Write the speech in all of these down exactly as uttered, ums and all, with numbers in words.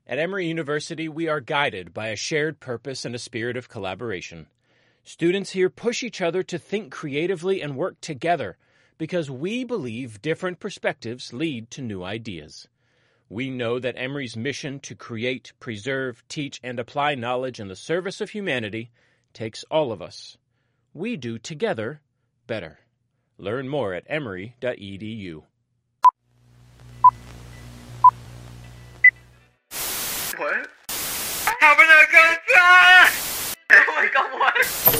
At Emory University, we are guided by a shared purpose and a spirit of collaboration. Students here push each other to think creatively and work together because we believe different perspectives lead to new ideas. We know that Emory's mission to create, preserve, teach, and apply knowledge in the service of humanity takes all of us. We do together better. Learn more at emory dot e d u. What? Having a good time! Oh my god, what?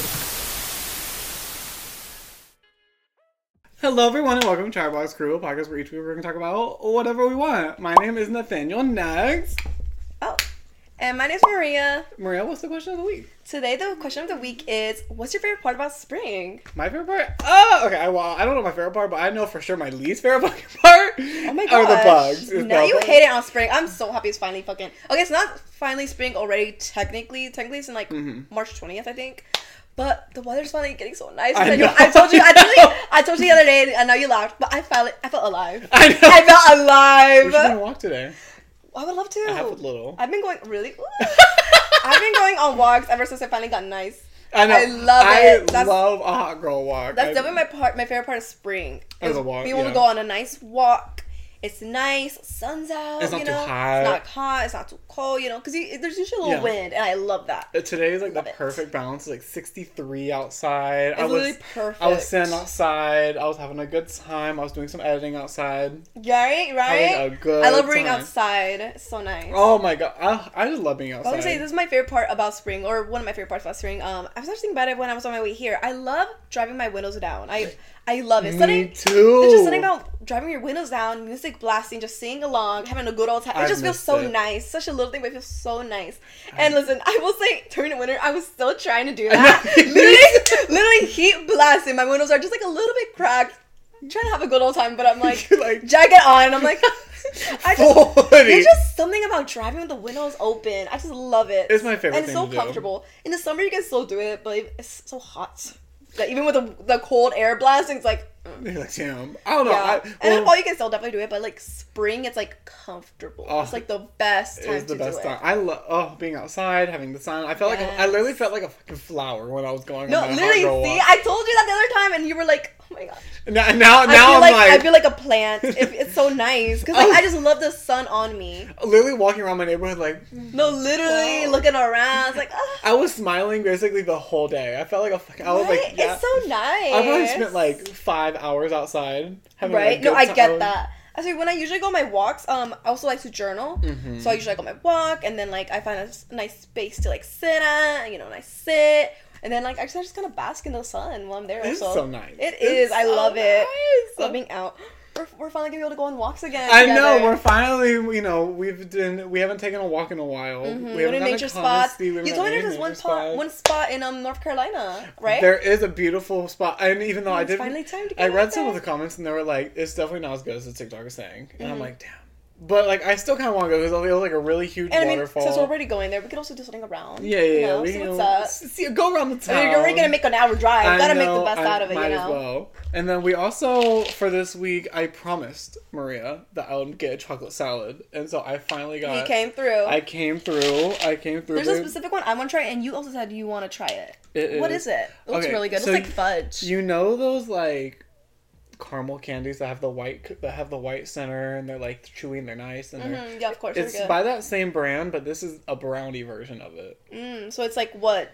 Hello everyone and welcome to Charbox Crew, a podcast where each week we're going to talk about whatever we want. My name is Nathaniel Next. Oh, and my name's Maria. Maria, what's the question of the week? Today the question of the week is, what's your favorite part about spring? My favorite part? Oh, okay, well, I don't know my favorite part, but I know for sure my least favorite part Oh my are gosh. the bugs. It's Now the you bugs. hate it on spring. I'm so happy it's finally fucking... Okay, it's not finally spring already, technically. Technically it's in like Mhm. March twentieth, I think. But the weather's finally getting so nice. I I, know. I told you, I told you, I told you the other day, I know you laughed, but I felt it, I felt alive. I know. I felt alive. We're just going to walk today. I would love to. I have a little. I've been going, really? Ooh. I've been going on walks ever since it finally got nice. I know. I love I it. That's- love a hot girl walk. That's I- definitely my part. My favorite part of spring. Oh, Is the walk, being able yeah. to go on a nice walk. It's nice. Sun's out. It's not you too know? hot. It's not hot. It's not too cold. You know, because there's usually a little Yeah. wind, and I love that. Uh, Today is like Love the it. perfect balance. It's like sixty-three outside. It's I was literally perfect. I was sitting outside. I was having a good time. I was doing some editing outside. Right, right. Having a good I love being time. outside. It's so nice. Oh my god, I, I just love being I was outside. gonna say this is my favorite part about spring, or one of my favorite parts about spring. Um, I was actually thinking about it when I was on my way here. I love driving my windows down. I I love it. Me Something, too. There's just something about driving your windows down, music blasting, just singing along, having a good old time. It I just feels missed so it. nice. Such a little thing, but it feels so nice. And listen, I will say, during the winter, I was still trying to do that. literally, literally heat blasting. My windows are just like a little bit cracked. I'm trying to have a good old time, but I'm like, Like- jacket on. I'm like, I just, forty. there's just something about driving with the windows open. I just love it. It's my favorite And it's thing so to do. comfortable. In the summer, you can still do it, but it's so hot. Like, even with the, the cold air blasting, it's like, mm. You're like, damn. I don't know. Yeah. I, and then well, fall, you can still definitely do it, but like spring, it's like comfortable. Oh, it's like the best time it's the to best do time. it. I love oh being outside, having the sun. I felt like a, I literally Yes. felt like a fucking flower when I was going No, on that literally, hot girl see, walk. I told you that the other time, and you were like, oh my god. Now, now, I now feel I'm like, like, I feel like a plant. It, it's so nice because like Oh. I just love the sun on me. literally walking around my neighborhood like No, literally Wow. looking around. It's like, ah, I was smiling basically the whole day. I felt like a fucking. I was right? like, yeah. It's so nice. I probably spent like five hours outside. Having, right? Like, No, good I time. get that. Actually, when I usually go on my walks, um, I also like to journal. Mhm. So I usually like on my walk, and then like I find a s- nice space to like sit at, you know, and I sit, and then like I just, I just kind of bask in the sun while I'm there. It's so, so nice. It It's is. I so love it. nice. Love being out. We're, we're finally gonna be able to go on walks again. I know together. we're finally. You know we've done. We haven't taken a walk in a while. Mhm. We What haven't are gone to nature spots? Conisty, we haven't You told me gone to there's any one nature spot, spots. one spot in um North Carolina, right? There is a beautiful spot, and even though I It's did, finally time to I get read out some of there. the comments, and they were like, "It's definitely not as good as the TikTok is saying," and I'm Mhm. like, "Damn." But like, I still kind of want to go because it was like a really huge And I mean, waterfall. since we're already going there, we could also do something around. yeah, yeah, you yeah. know, we see can what's up. See, go around the I town. mean, you're already gonna make an hour drive. I Gotta make know, the best I out of it, might you as know. well. And then we also, for this week, I promised Maria that I would get a chocolate salad, and so I finally got. You came through. I came through. I came through. There's a babe. specific one I want to try, and you also said you want to try it. It What is. is it? It looks Okay, really good. so it's like fudge. You know those like caramel candies that have the white that have the white center and they're like chewy and they're nice and they're. Mhm, yeah, of course. It's they're good. by that same brand, but this is a brownie version of it. Mm, so it's like what?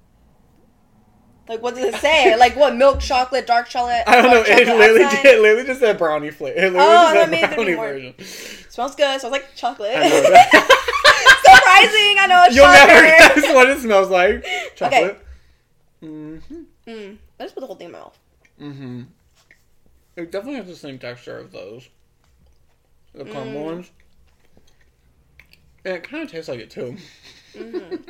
Like what does it say? Like what? Milk chocolate, dark chocolate. I don't know. dark It chocolate literally, outside? did, it literally just said brownie flavor. It literally Oh, just that said means it'd be brownie more- version. Smells good. Smells like chocolate. I know that. Surprising. I know. It's You'll never chocolate. guess what it smells like. Chocolate. Mm-hmm. Mm, I just put the whole thing in my mouth. Mm-hmm. It definitely has the same texture of those. The caramel Mm. ones. And it kind of tastes like it too. Mm-hmm.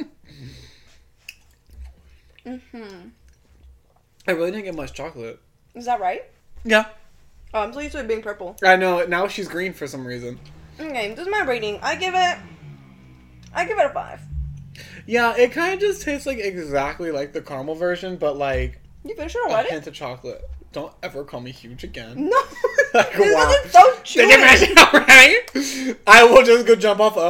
mm-hmm. I really didn't get much chocolate. Is that right? Yeah. Oh, I'm so used to it being purple. I know. Now she's green for some reason. Okay, this is my rating. I give it. I give it a five. Yeah, it kind of just tastes like exactly like the caramel version, but like You finished it a already? hint of chocolate. Don't ever call me huge again. No. Like, This wow. isn't so Did you chewy. imagine, right? I will just go jump off up.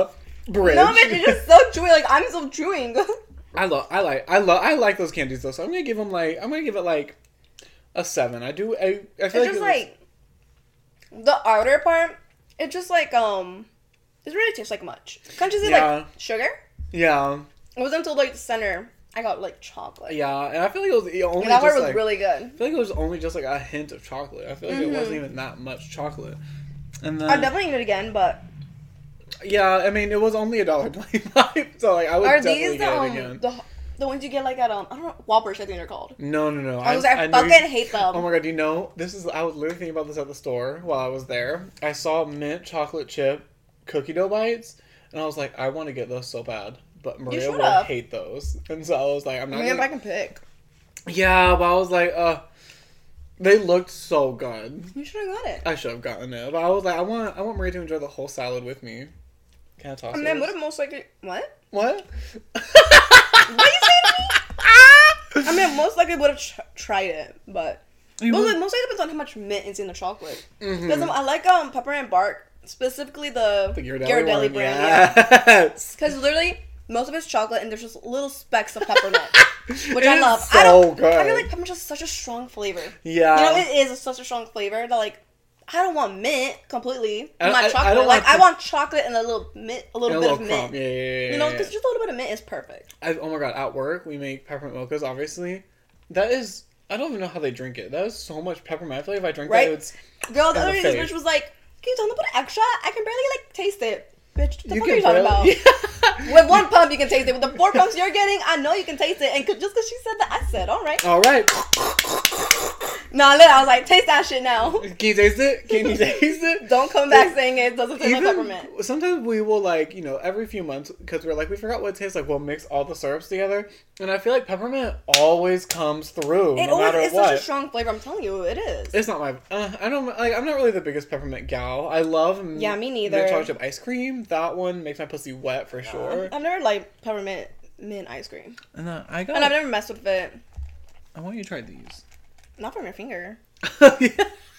bridge. No, bitch, you're just so chewy. Like, I'm so chewing. I love, I like, I love, I like those candies though. So I'm gonna give them like, I'm gonna give it like a seven. I do. I, I feel It's like just it was- like the outer part. It just like um, it really tastes like much. Can't you see Yeah. like sugar? yeah, It wasn't until like the center I got like chocolate. yeah, and I feel like it was it only And that just part was like, really good. I feel like it was only just like a hint of chocolate. I feel like Mhm. it wasn't even that much chocolate. And then I'd definitely eat it again, but yeah, I mean it was only a dollar twenty-five, so like I would are definitely these get the it um, again. the the ones you get like at um I don't know Whoppers I think they're called. No, no, no. I was like I, know you- fucking hate them. Oh my god, do you know this is I was literally thinking about this at the store while I was there. I saw mint chocolate chip cookie dough bites and I was like, I want to get those so bad. But Maria should've. would hate those. And so I was like, I'm I not mean, if gonna... I can pick, Yeah, but I was like, uh they looked so good. you should have got it. I should have gotten it. But I was like, I want I want Maria to enjoy the whole salad with me. Can I toss I it? mean, would have most likely what? What? What you say to me? I mean, most likely would have tr- tried it, but You most, would- like, most likely depends on how much mint is in the chocolate. Mhm. Because um, I like um peppermint bark, specifically the, The Ghirardelli, Ghirardelli one, brand. Yeah. yes. Because literally most of it's chocolate and there's just little specks of peppermint, which It I is love. so I don't. good. I feel like peppermint's just such a strong flavor. Yeah. You know, it is such a strong flavor that like I don't want mint completely. I- Not I- I chocolate. don't like want I to- want chocolate and a little mint, a And little a bit little of crumb. mint. Yeah, yeah, yeah, You know, yeah, because yeah. just a little bit of mint is perfect. I, oh my god, at work we make peppermint mochas, obviously. That is, I don't even know how they drink it. That is so much peppermint. I feel like if I drink Right? that, it's... Girl, the In other the day this face. bitch was like, "Can you tell them to put extra? I can barely like taste it." Bitch, what the You fuck can are you talking barely- about? With one pump, you can taste it. With the four pumps you're getting, I know you can taste it. And 'cause- just because she said that, I said, all right. All right. Nah, look, I was like, taste that shit now. Can you taste it? Can you taste it? Don't come back saying it doesn't taste like Even peppermint. sometimes we will like, you know, every few months, because we're like, we forgot what it tastes like, we'll mix all the syrups together. And I feel like peppermint always comes through, It no always matter is what. such a strong flavor. I'm telling you, it is. It's not my. Uh, I don't like. I'm not really the biggest peppermint gal. I love. m- Yeah, me neither. mint chocolate chip ice cream. That one makes my pussy wet for sure. I've never liked peppermint mint ice cream, And uh, I got. and I've never messed with it. I want you to try these. Not from your finger. Yeah.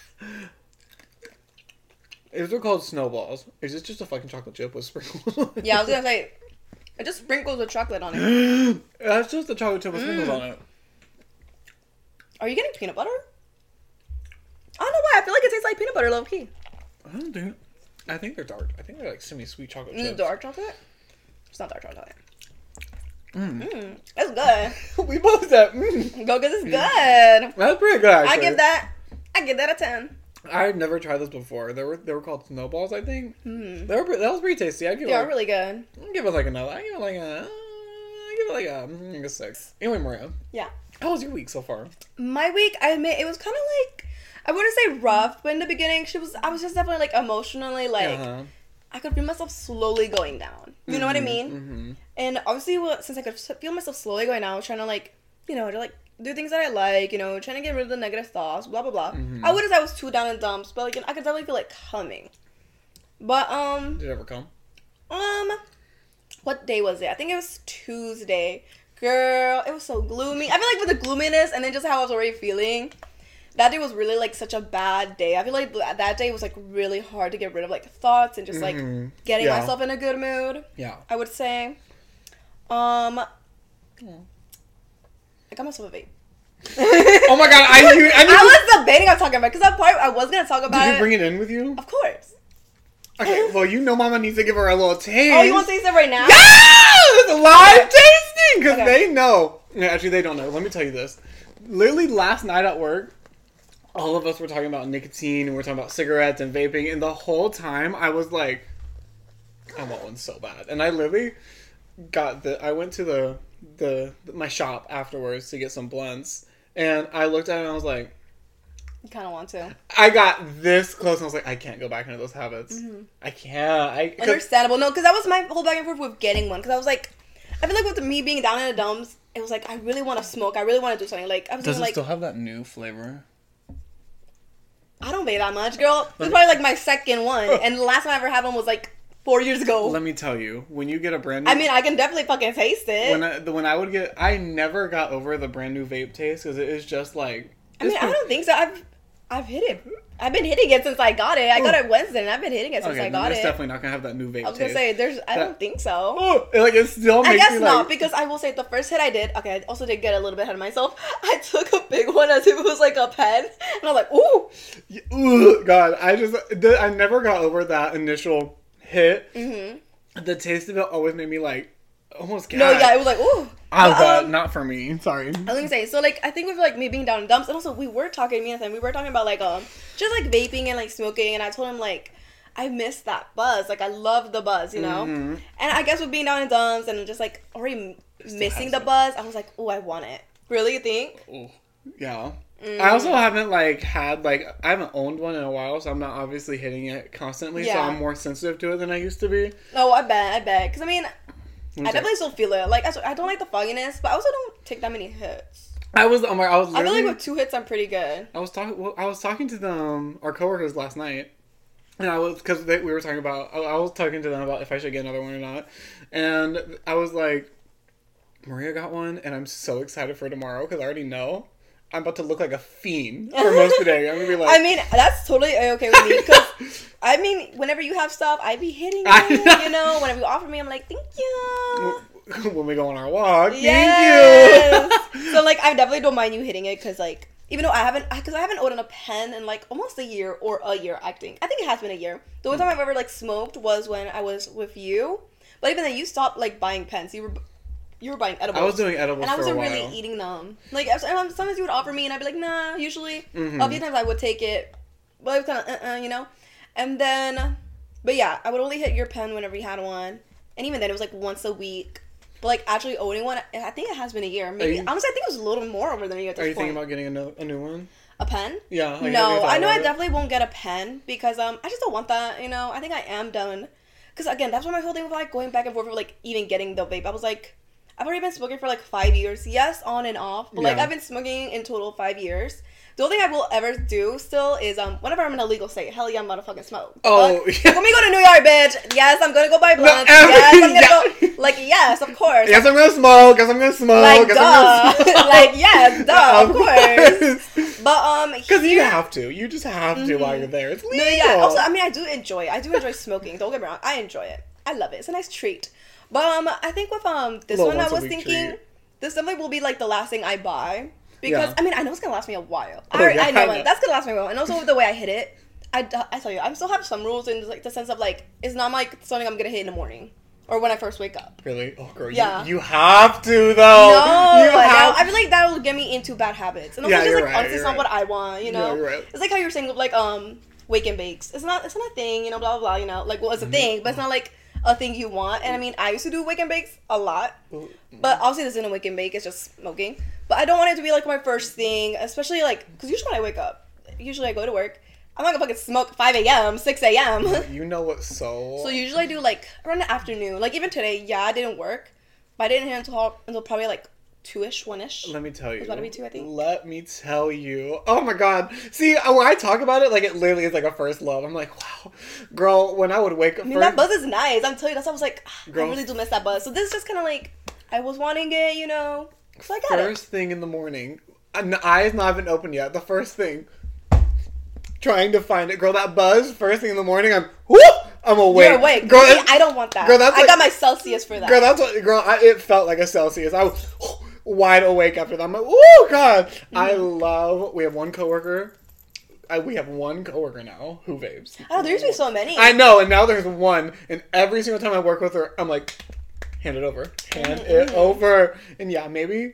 These are called snowballs. Is this just a fucking chocolate chip with sprinkles? Yeah, I was gonna say, it just sprinkles with chocolate on it. That's just a chocolate chip with sprinkles on it. Are you getting peanut butter? I don't know why. I feel like it tastes like peanut butter, low key. I don't think. I think they're dark. I think they're like semi-sweet chocolate Is it chips. dark chocolate? It's not dark chocolate. Mm. Mm, it's good. We both said. Mm. Go, cause it's good. That's pretty good. Actually. I give that. I give that a ten. I've never tried this before. They were they were called snowballs, I think. Mm. They were pre- that was pretty tasty. I give They it are like, really good. I give it like another. I give it like a. I give it like a, mm, like a six. Anyway, Maria, Yeah. how was your week so far? My week, I admit, it was kind of like, I wouldn't say rough, but in the beginning, she was. I was just definitely like emotionally like. Uh-huh. I could feel myself slowly going down. You know what I mean? Mm-hmm. And obviously, well, since I could feel myself slowly going down, I was trying to like, you know, to like do things that I like, you know, trying to get rid of the negative thoughts, blah blah blah. Mhm. I wouldn't say I was too down in dumps, but like you know, I could definitely feel it coming. But um, Did it ever come? um, what day was it? I think it was Tuesday. Girl, it was so gloomy. I feel like with the gloominess and then just how I was already feeling, that day was really like such a bad day. I feel like th- that day was like really hard to get rid of like thoughts and just like Mhm. getting Yeah. myself in a good mood. Yeah. I would say. Um, I got myself a vape. Oh my god! I knew. I, knew I was debating on talking about because that part I was gonna talk about Did you it. bring it in with you? Of course. Okay. Well, you know, Mama needs to give her a little taste. Oh, you want to taste it right now? Yes! Live tasting! Because Okay. they know. No, actually, they don't know. Let me tell you this. Literally, last night at work, all of us were talking about nicotine and we're talking about cigarettes and vaping. And the whole time, I was like, I want one so bad. And I literally got the. I went to the the my shop afterwards to get some blunts. And I looked at it and I was like, You kind of want to. I got this close and I was like, I can't go back into those habits. Mm-hmm. I can't. I 'cause- Understandable. No, because that was my whole back and forth with getting one. Because I was like, I feel like with me being down in the dumps, it was like I really want to smoke. I really want to do something. Like I was Does even it like, still have that new flavor? I don't vape that much, girl. This is probably like my second one, and the last time I ever had one was like four years ago. Let me tell you, when you get a brand new, I mean, I can definitely fucking taste it. when I, the, when I would get, I never got over the brand new vape taste because it is just like. I mean, it's I don't think so. I've I've hit it I've been hitting it since I got it. I got it Wednesday, and I've been hitting it since Okay, I then got it's it. definitely not gonna have that new vape I was gonna taste. say, there's. I That- don't think so. Oh, like it still makes I guess me not, like. because I will say the first hit I did. Okay, I also did get a little bit ahead of myself. I took a big one as if it was like a pen, and I was like, ooh. Ugh, God, I just the, I never got over that initial hit. Mm-hmm. The taste of it always made me like almost gag. No, yeah, it was like, ooh. Oh But, God, um, not for me. Sorry. I was gonna say, so like I think with like me being down in dumps, and also we were talking, me and him, we were talking about like um just like vaping and like smoking, and I told him like I miss that buzz, like I love the buzz, you know. Mhm. And I guess with being down in dumps and just like already Still missing has the it. buzz, I was like, oh, I want it. Really, you think? Ooh, yeah. Mm. I also haven't like had like I haven't owned one in a while, so I'm not obviously hitting it constantly. So Yeah. I'm more sensitive to it than I used to be. No, I bet, I bet, because I mean, I Okay. definitely still feel it. Like I, I don't like the fogginess, but I also don't take that many hits. I was. I'm like, I was. I feel Literally, like with two hits, I'm pretty good. I was talking. Well, I was talking to them, our coworkers last night, and I was because we were talking about. I, I was talking to them about if I should get another one or not, and I was like, Maria got one, and I'm so excited for tomorrow because I already know I'm about to look like a fiend for most of the day. I'm gonna be like, I mean, that's totally okay with me because I mean, whenever you have stuff, I be hitting I it. know. You know, whenever you offer me, I'm like, thank you. when we go on our walk, Yes. thank you. So like, I definitely don't mind you hitting it because like, even though I haven't, because I haven't owned a pen in like almost a year or a year. I think I think it has been a year. The only time I've ever like smoked was when I was with you. But even then, you stopped like buying pens. You were you were buying edibles. I was doing edibles and I for a wasn't while. really eating them. Like sometimes sometimes you would offer me, and I'd be like, nah. Usually, Mhm. a few times I would take it, but it was kind of uh uh you know. And then, but yeah, I would only hit your pen whenever you had one, and even then it was like once a week. But like actually owning one, I think it has been a year. Maybe you- honestly, I think it was a little more over than a year at this Are you point. thinking about getting a new, a new one? A pen? Yeah. like, have you No, thought I know about I it? definitely won't get a pen because um I just don't want that. You know, I think I am done. Because again, that's what my whole thing with like going back and forth with like even getting the vape. I was like, I've already been smoking for like five years. Yes, on and off, but like Yeah. I've been smoking in total five years. The only thing I will ever do still is um whenever I'm in a legal state, hell yeah, I'm gonna fucking smoke. Oh, Fuck. yeah. Let me go to New York, bitch. Yes, I'm gonna go buy blunts. every- yes, I'm gonna yeah. go. Like yes, of course. Guess I'm gonna smoke. Guess I'm gonna smoke. Like guess duh. I'm gonna smoke. Like yes, duh, of course. But um, Because you here- have to. You just have to while you're there. It's legal. No, yeah. Also, I mean, I do enjoy it. I do enjoy smoking. Don't get me wrong. I enjoy it. I love it. It's a nice treat. But um, I think with um this Little one, I once a was week thinking treat. this definitely will be like the last thing I buy because Yeah. I mean I know it's gonna last me a while. Oh, I, already- yeah, I know I know. it. That's gonna last me a while. And also with the way I hit it, I, I tell you, I still have some rules in like the sense of like it's not like something I'm gonna hit in the morning or when I first wake up. Really? Oh, girl. Yeah. You, you have to, though. No, You no, have I feel like that will get me into bad habits, and also Yeah, just you're like right, honestly, it's you're not what right. I want, you know. Yeah, you're right. It's like how you were saying with like um wake and bakes. It's not it's not a thing, you know, blah blah blah. You know, like well, it's a thing, but it's not like a thing you want. And I mean, I used to do wake and bakes a lot, but obviously this isn't a wake and bake. It's just smoking. But I don't want it to be like my first thing, especially like because usually when I wake up, usually I go to work. I'm not gonna fucking smoke five a.m., six a.m. You know what, so... So usually I do like around the afternoon. Like even today, yeah, I didn't work, but I didn't hit until until probably like two-ish, one-ish. Let me tell you. It's about to be two, I think. Let me tell you. Oh my god. See, when I talk about it, like it literally is like a first love. I'm like, wow. Girl, when I would wake up I mean, first... that buzz is nice. I'm telling you, that's why I was like, ah, Girl. I really do miss that buzz. So this is just kind of like, I was wanting it, you know. So I got First thing in the morning. An eyes not even open yet. The first thing. Trying to find it. Girl, that buzz, first thing in the morning, I'm... Whoop! I'm it. awake. You're awake. Girl, See, it's- I don't want that. girl, that's I like- got my Celsius for that. Girl, that's what... Girl, I, it felt like a Celsius. I was wide awake after that. I'm like, oh god. I Mm-hmm. love... We have one coworker. I, we have one coworker now who vapes. I know, there used to be so many. I know, and now there's one, and every single time I work with her, I'm like, hand it over, hand it Mm-hmm. over, and yeah, maybe,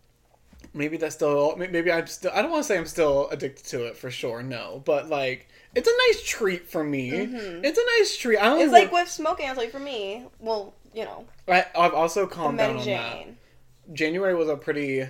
maybe that's still, maybe I'm still, I don't want to say I'm still addicted to it for sure, no, but like, it's a nice treat for me. It's a nice treat. I don't. Mm-hmm. It's like with smoking, I'll tell you, for me, well, you know, I, I've also the calmed down Mary on Jane. that. January was a pretty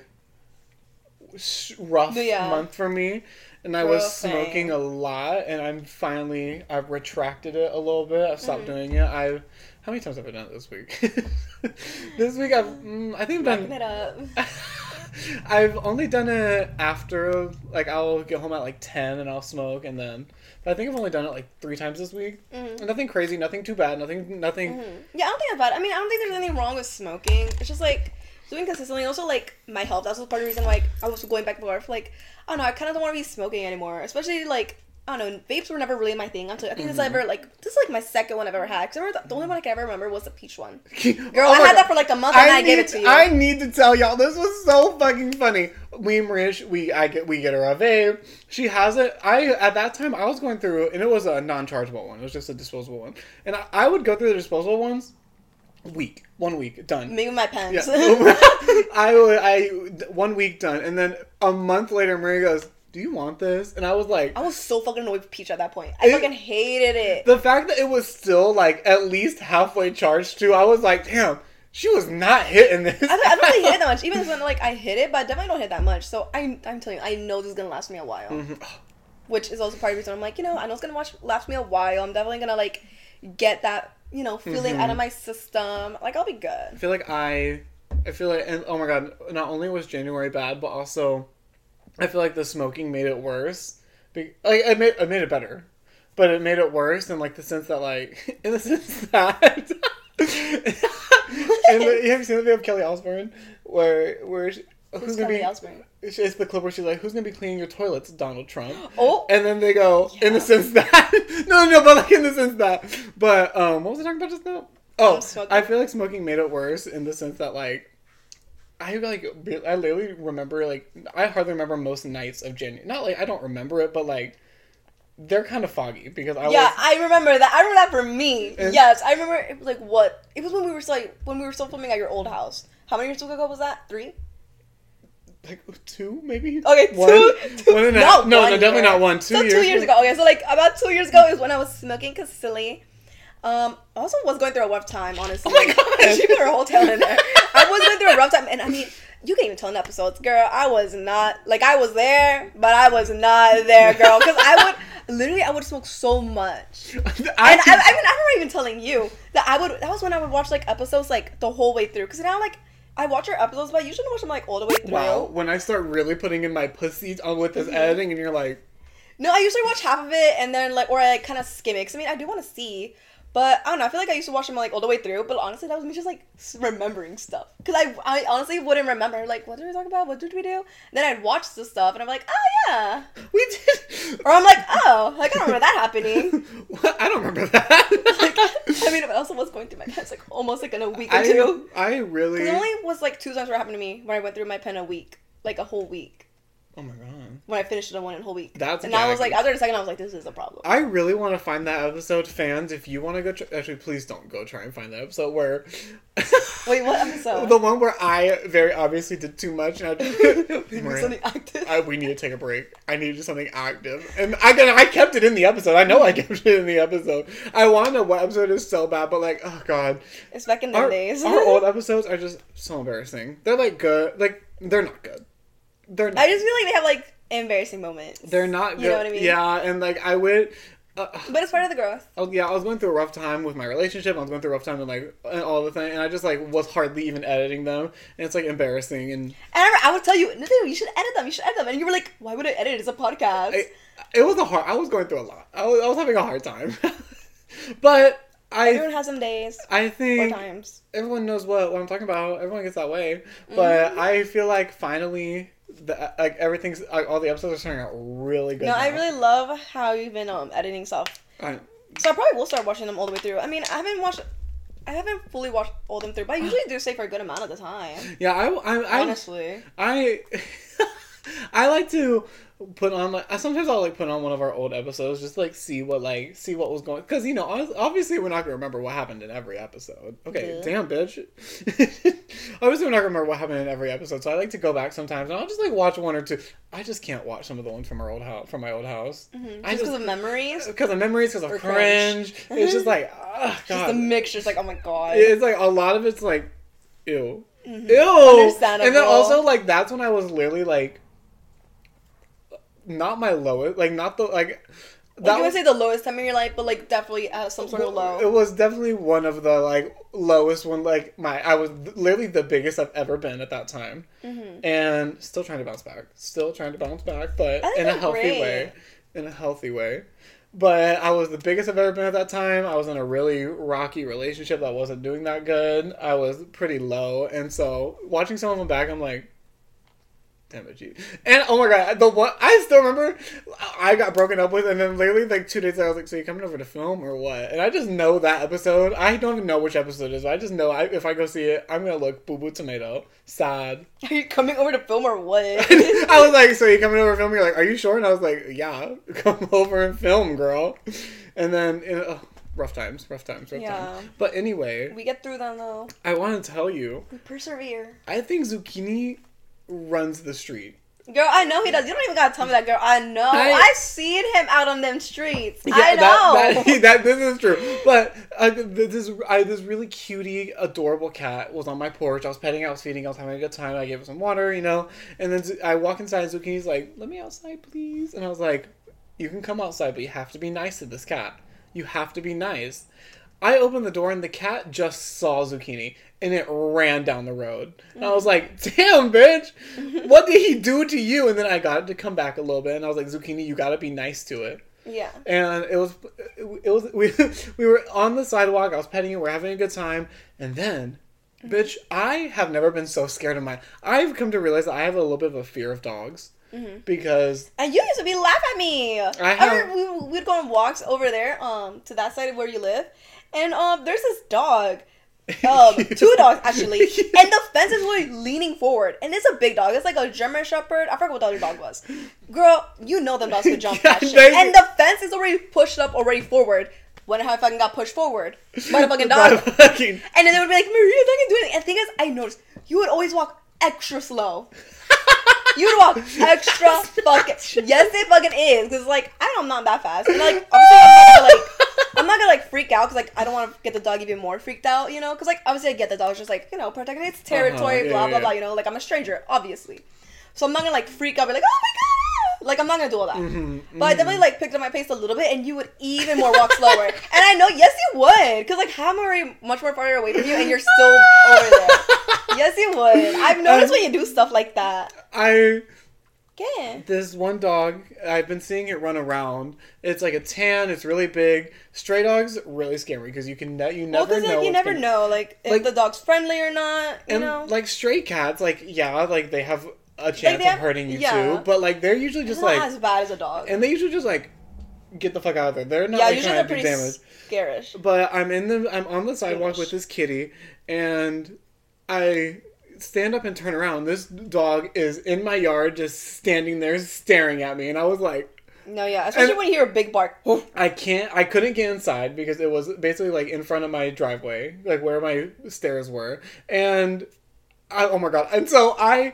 s- rough Yeah. month for me. And I was Rough smoking thing. a lot, and I'm finally, I've retracted it a little bit. I've stopped Mm-hmm. doing it. I've, how many times have I done it this week? This week I've, mm, I think I've Wrapping done, it up. I've only done it after, like, I'll get home at like ten and I'll smoke, and then, but I think I've only done it like three times this week. Mhm. Nothing crazy, nothing too bad, nothing, nothing, Mhm. Yeah, I don't think about it. I mean, I don't think there's anything wrong with smoking. It's just like doing consistently. And also, like my health. That's was part of the reason like I was going back and forth. Like, I don't know. I kind of don't want to be smoking anymore. Especially like I don't know, vapes were never really my thing until I think Mm-hmm. this ever like this is like my second one I've ever had. Cause I remember the, the only one I can ever remember was the peach one. Girl, Oh I my had God. that for like a month and I, need, gave it to you. I need to tell y'all, this was so fucking funny. Me and Maria, sh- we I get we get her a vape. She has it. I at that time I was going through, and it was a non-chargeable one. It was just a disposable one, and I, I would go through the disposable ones. Week, one week done. Maybe my pens. Yeah, I would I one week done, and then a month later, Maria goes, "Do you want this?" And I was like, I was so fucking annoyed with peach at that point. I It- fucking hated it. the fact that it was still like at least halfway charged too. I was like, damn, she was not hitting this. I don't, I don't really hit it that much. Even when like I hit it, but I definitely don't hit that much. So I, I'm telling you, I know this is gonna last me a while. Mhm. Which is also part of the reason I'm like, you know, I know it's gonna watch, last me a while. I'm definitely gonna like get that, you know, feeling Mm-hmm. out of my system. Like I'll be good. I feel like I, I feel like, and oh my god, not only was January bad, but also, I feel like the smoking made it worse. Be- Like it made it made it better, but it made it worse in like the sense that like in the sense that. And the, you have seen the video of Kelly Osbourne where where she, who's, Who's gonna Kelly be? Osbourne? It's it's the clip where she's like, "Who's gonna be cleaning your toilets?" Donald Trump. Oh, And then they go in the Yeah. sense that no, no, but like in the sense that, but um, what was I talking about just now? Oh, Um, smoking. I feel like smoking made it worse in the sense that like, I like re- I literally remember like I hardly remember most nights of January. Not like I don't remember it, but like they're kind of foggy because I yeah, was I remember that. I remember that for me. And- yes, I remember. It was like what? It was when we were still like when we were still filming at your old house. How many years ago was that? Three. like two maybe. Okay, one, two. two one and a not half. No, one no, definitely year. not one. Two so years. two years ago. Okay, so like about two years ago is when I was smoking because silly. Um, also was going through a rough time, honestly. Oh my God. She put her whole tail in there. I was going through a rough time, and I mean, you can't even tell in episodes, girl. I was not like I was there, but I was not there, girl. Because I would literally, I would smoke so much, and I, I, I, I mean, I remember even telling you that I would. That was when I would watch like episodes like the whole way through. Because now like I watch your episodes, but I usually watch them like all the way through. wow, when I start really putting in my pussy on with this editing, and you're like. No, I usually watch half of it and then like, or I like kind of skim it. Cause I mean, I do want to see, but I don't know. I feel like I used to watch them like all the way through. But honestly, that was me just like s- remembering stuff. Cause I, I honestly wouldn't remember. Like, what did we talk about? What did we do? And then I'd watch the stuff and I'm like, oh yeah. We did. Or I'm like, oh, like I don't remember that happening. What? I don't remember that. I mean, it also was going through my pens like almost like in a week or I, two. I really. Cause it only was like two times what happened to me when I went through my pen a week, like a whole week. Oh my god. When I finished it in one in a whole week. That's and I was like, gagging. after the second, I was like, this is a problem. I really want to find that episode, fans. If you want to go, tr- actually, please don't go try and find that episode where. Wait, what episode? The one where I very obviously did too much, and I, We need Maria, something active. I we need to take a break. I needed something active, and I I kept it in the episode. I know I kept it in the episode. I want to know what episode is so bad, but like, oh god, It's back in the our, days. our old episodes are just so embarrassing. They're like good, like they're not good. They're I just feel like they have like embarrassing moments. they're not good. You know what I mean? Yeah, and like I would. Uh, But it's part of the growth. I was, yeah, I was going through a rough time with my relationship. I was going through a rough time with like and all the thing, and I just like was hardly even editing them, and it's like embarrassing. And And I remember I would tell you, no, no, you should edit them. You should edit them. And you were like, why would I edit? It's a podcast. I, it was a hard. I was going through a lot. I was, I was having a hard time, but Everyone I has some days I or think times. everyone knows what, what I'm talking about. Everyone gets that way, but Mm-hmm. I feel like finally, the, like everything's like, all the episodes are turning out really good. No, I now. really love how you've been um, editing stuff. I, So I probably will start watching them all the way through. I mean, I haven't watched, I haven't fully watched all of them through, but I usually do stay for a good amount of the time. yeah, I I I, Honestly. I I like to put on like sometimes I'll like put on one of our old episodes just like see what like see what was going because you know honest- obviously we're not gonna remember what happened in every episode. Okay, Yeah. damn bitch. Obviously we're not gonna remember what happened in every episode, so I like to go back sometimes and I'll just like watch one or two. I just can't watch some of the ones from our old house from my old house. Mm-hmm. I Just because just of memories. because of memories, because of Or cringe. cringe. It's just like oh Just god. the mixture. It's like, oh my god. It's like a lot of it's like, ew, Mhm. ew. Understandable. And then also like that's when I was literally like, not my lowest, like not the like. Like, That you would was, say the lowest time in your life, but like definitely at some sort of low. It was definitely one of the like lowest one. Like my, I was literally the biggest I've ever been at that time, Mm-hmm. and still trying to bounce back. Still trying to bounce back, but I think in a you're healthy great. way. In a healthy way. But I was the biggest I've ever been at that time. I was in a really rocky relationship that wasn't doing that good. I was pretty low. And so watching some of them back, I'm like, Damn it, G. And oh my god, the one I still remember I got broken up with, and then literally like two days later I was like, so you coming over to film or what? And I just know that episode. I don't even know which episode it is. But I just know I, if I go see it, I'm gonna look boo boo tomato. Sad. Are you coming over to film or what? I was like, so you coming over to film? You're like, are you sure? And I was like, yeah, come over and film, girl. And then in, uh, rough times, rough times, rough Yeah. times. But anyway, We get through them though. I want to tell you, We persevere. I think Zucchini runs the street. Girl, I know he does. You don't even gotta tell me that, girl. I know. I- I've seen him out on them streets. Yeah, I know. That, that, that this is true. But uh, this I, this really cutie, adorable cat was on my porch. I was petting, I was feeding, I was having a good time. I gave it some water, you know. And then I walk inside, and Zucchini's like, "Let me outside, please." And I was like, "You can come outside, but you have to be nice to this cat. You have to be nice." I opened the door, and the cat just saw Zucchini, and it ran down the road. And I was like, damn, bitch, what did he do to you? And then I got it to come back a little bit, and I was like, Zucchini, you gotta be nice to it. Yeah. And it was, it was, we, we were on the sidewalk, I was petting it, we we're having a good time, and then, bitch, I have never been so scared of mine. I've come to realize that I have a little bit of a fear of dogs. Mm-hmm. Because and you used to be laugh at me. I I have- remember we, we'd go on walks over there, um, to that side of where you live, and um, there's this dog, um, two dogs actually, and the fence is really leaning forward, and it's a big dog. It's like a German Shepherd. I forgot what the other dog was. Girl, you know them dogs could jump Yeah, that shit, they- and the fence is already pushed up, already forward. Wonder how I fucking got pushed forward by the fucking dog. fucking- And then they would be like, Maria, I can do it. And the thing is, I noticed you would always walk extra slow. You would walk extra fucking. Yes, it fucking is. Because, like, I don't, I'm not that fast. And, like, obviously, I'm not gonna, like, I'm not gonna, like, freak out. Because, like, I don't want to get the dog even more freaked out, you know? Because, like, obviously, I get the dog's just, like, you know, protecting its territory, Uh-huh, yeah, blah, blah, yeah. blah, you know? Like, I'm a stranger, obviously. So I'm not gonna, like, freak out, be like, oh my god! Like, I'm not gonna do all that. Mm-hmm, But I definitely, like, picked up my pace a little bit, and you would even more walk slower. And I know, yes, you would. Because, like, how am I already much more farther away from you, and you're still over there? Yes, you would. I've noticed when you do stuff like that. I... Yeah. This one dog, I've been seeing it run around. It's like a tan. It's really big. Stray dogs really scare me because you can ne- you Well, never because, know. like, you what's never gonna- know, like, if Like- the dog's friendly or not, you And know? like stray cats, like yeah, like they have a chance they of have- hurting you yeah. too. But like they're usually It's just not like, as bad as a dog. and they usually just like get the fuck out of there. They're not yeah, like, usually trying they're to do pretty damage. scarish. But I'm in the I'm on the sidewalk Gosh. with this kitty, and I stand up and turn around. This dog is in my yard, just standing there staring at me, and I was like, No, yeah, especially And- when you hear a big bark. I can't, I couldn't get inside because it was basically like in front of my driveway, like where my stairs were, and I, oh my god, and so I.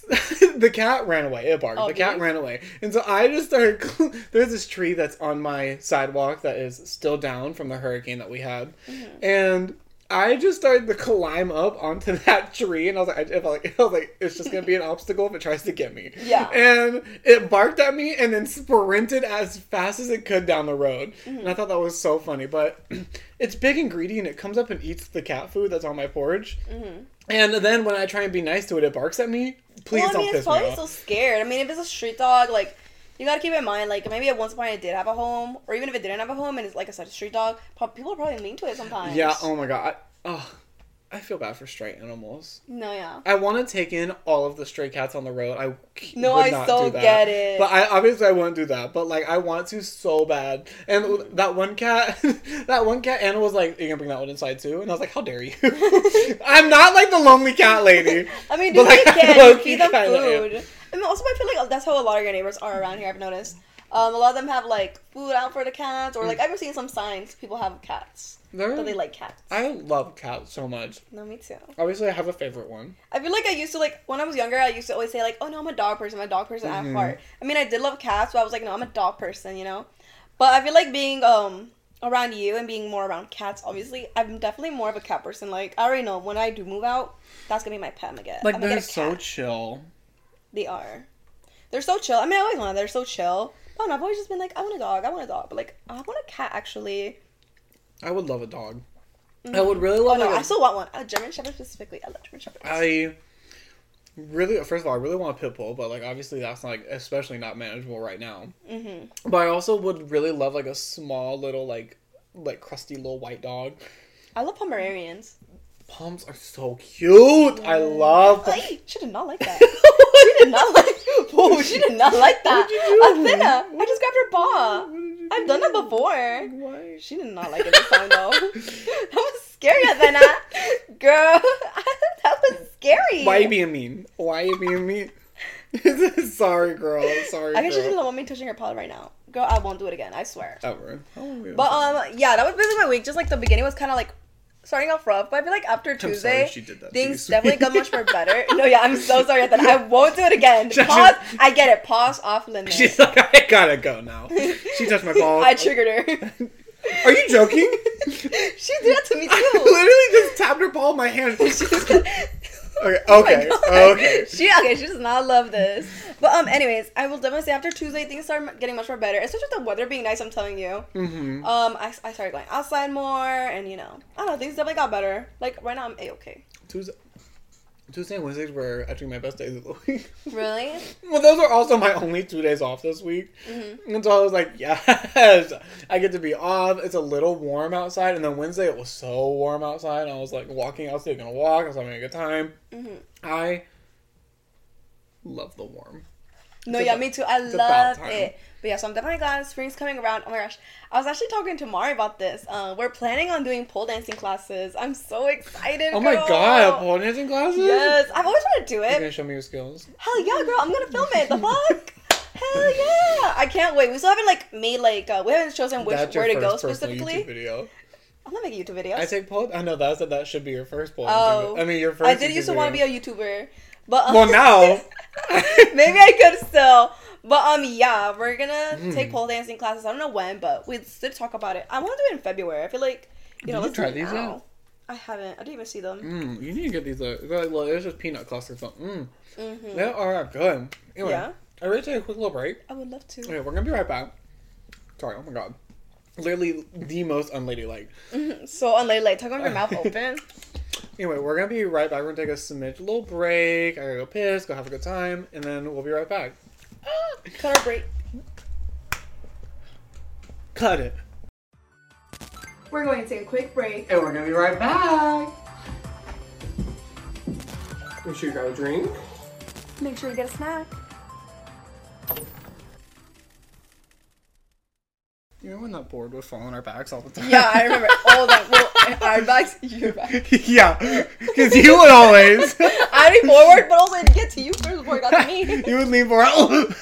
The cat ran away. It barked. Oh, the cat did you? ran away. And so I just started... There's this tree that's on my sidewalk that is still down from the hurricane that we had. Mm-hmm. And I just started to climb up onto that tree. And I was like, I, I, felt like, I was like, it's just going to be an obstacle if it tries to get me. Yeah. And it barked at me and then sprinted as fast as it could down the road. Mm-hmm. And I thought that was so funny. But it's big and greedy and it comes up and eats the cat food that's on my porch. Mm-hmm. And then when I try and be nice to it, it barks at me. Please well, I don't mean, piss it's probably me off. so scared. I mean, if it's a street dog, like, you gotta keep in mind, like, maybe at once upon it did have a home, or even if it didn't have a home and it's, like I said, a street dog, prob- people are probably mean to it sometimes. Yeah, oh my god. I, oh, I feel bad for stray animals. No, yeah. I want to take in all of the stray cats on the road. I c- No, would I not so do that. get it. But I obviously I wouldn't do that. But like I want to so bad. And that one cat, that one cat, Anna was like, "You gonna bring that one inside too?" And I was like, "How dare you?" I'm not like the lonely cat lady. I mean, do But, what like, you can. I You low-key feed them kinda am. food. I mean, also, I feel like that's how a lot of your neighbors are around here, I've noticed. Um, a lot of them have, like, food out for the cats, or, like, I've seen some signs people have cats. They're- That they like cats. I love cats so much. No, me too. Obviously, I have a favorite one. I feel like I used to, like, when I was younger, I used to always say, like, oh, no, I'm a dog person. I'm a dog person Mhm. at heart. I mean, I did love cats, but I was like, no, I'm a dog person, you know? But I feel like being, um, around you and being more around cats, obviously, I'm definitely more of a cat person. Like, I already know when I do move out, that's gonna be my pet I'm gonna get. Like I'm gonna they're get a so cat. chill. They are. They're so chill. I mean, I always wanted. They're so chill. I don't know. I've always just been like, I want a dog. I want a dog. But like, I want a cat actually. I would love a dog. I would really love. Oh no, like, a- I still want one. A German Shepherd specifically. I love German Shepherds. I really, first of all, I really want a pit bull, but like obviously that's not, like, especially not manageable right now. Mm-hmm. But I also would really love like a small little like like crusty little white dog. I love Pomeranians. Pumps are so cute. I love pumps. She did not like that. She did not like. Oh, she did not like that. What did you do? Athena, I just grabbed her paw. What did you I've do? done that before. Why? She did not like it this time though. That was scary, Athena. Girl, that was scary. Why are you being mean? Why are you being mean? Sorry, girl. Sorry, I guess she girl. doesn't want me touching her paw right now. Girl, I won't do it again. I swear. Ever. Oh, But um, yeah, that was basically my week. Just like the beginning was kind of like starting off rough, but I feel like after Tuesday, sorry she did that to things you. definitely got much more better. No, yeah, I'm so sorry that I won't do it again. She- Pause. I get it. Pause off limit. She's like, I gotta go now. She touched my balls. I triggered her. Are you joking? She did that to me I too. literally just tapped her ball in my hand. Okay, Oh okay, my God. okay. She okay. She does not love this. But um, anyways, I will definitely say after Tuesday things start getting much more better, especially with the weather being nice. I'm telling you. Mm-hmm. Um, I, I started going outside more, and you know, I don't know, things definitely got better. Like right now, I'm a okay. Tuesday, Tuesday and Wednesdays were actually my best days of the week. Really? Well, those are also my only two days off this week. Mm-hmm. And so I was like, yes, I get to be off. It's a little warm outside. And then Wednesday, it was so warm outside. I was like walking outside, gonna walk. I was having a good time. Mm-hmm. I love the warm. No, It's yeah, about- me too. I it's about love time. it. But yeah, so I'm definitely glad spring's coming around. Oh my gosh. I was actually talking to Mari about this. Uh, we're planning on doing pole dancing classes. I'm so excited. Oh my girl. god, pole dancing classes? Yes. I've always wanted to do You're it. gonna show me your skills. Hell yeah, girl. I'm gonna film it. The fuck? Hell yeah. I can't wait. We still haven't like made like uh, we haven't chosen which That's your where to go first personal specifically. YouTube video. I'm not making YouTube videos. I take pole. I know that said that should be your first pole. Oh. I mean your first. I did YouTube used to want to be video. a YouTuber. But um, Well, now. maybe I could still. But um yeah, we're gonna Hmm. take pole dancing classes. I don't know when, but we did talk about it. I want to do it in February. I feel like you know, Did you let's try do it these now. yet? I haven't. I didn't even see them. Mm, you need to get these. Uh, they're like, well, it's just peanut clusters. So, mm, Mm-hmm. they are good. Anyway, Yeah. I ready to take a quick little break. I would love to. Okay, we're gonna be right back. Sorry. Oh my god. Literally the most unladylike. Mhm. So unladylike. Talk about your mouth open. Anyway, we're gonna be right back. We're gonna take a smidge little break. I gotta go piss, go have a good time, and then we'll be right back. Cut our break. Cut it. We're going to take a quick break. And we're gonna be right back. Make sure you grab a drink. Make sure you get a snack. You know, we're not bored with falling on our backs all the time. Yeah, I remember all that. Well, our backs, your back. Yeah, because you would always. I'd be forward, but also it'd get to you first before it got to me. You would lean forward.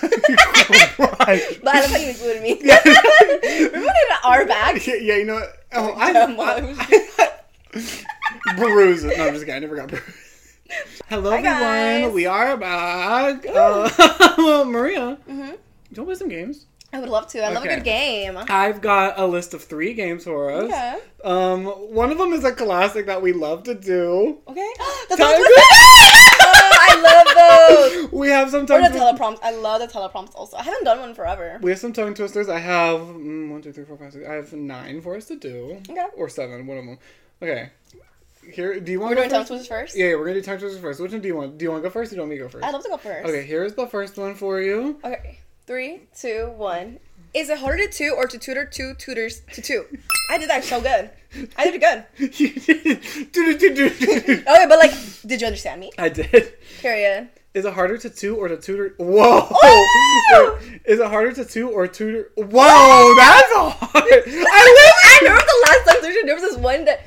Right. But I love how you included me. Remember when it had our back? Yeah, yeah, you know what? Oh, Damn, I, I bruises. No, I'm just kidding. I never got bruised. Hello, Hi, everyone. guys. We are back. Uh, Maria, Mm-hmm. do you want to play some games? I would love to. I love a Okay. good game. I've got a list of three games for us. Okay. Um, one of them is a classic that we love to do. Okay. The Time- tongue twister! Oh, I love those. We have some Or tongue the teleprompts. I love the teleprompts also. I haven't done one forever. We have some tongue twisters. I have mm, one, two, three, four, five, six. I have nine for us to do. Okay. Or seven. One of them. Okay. Here, do you want? We're to doing go tongue first? twisters first? Yeah, yeah, we're gonna do tongue twisters first. Which one do you want? Do you want to go first? Or do you want me to go first? I'd love to go first. Okay, here's the first one for you. Okay. Three, two, one. Is it harder to two or to tutor two tutors to two? I did that so good. I did it good. Okay, but like, did you understand me? I did. Period. Is it harder to two or to tutor? Whoa! Oh! Is it harder to two or tutor? Whoa, that's hard. I I remember the last time tutor, there was this one that.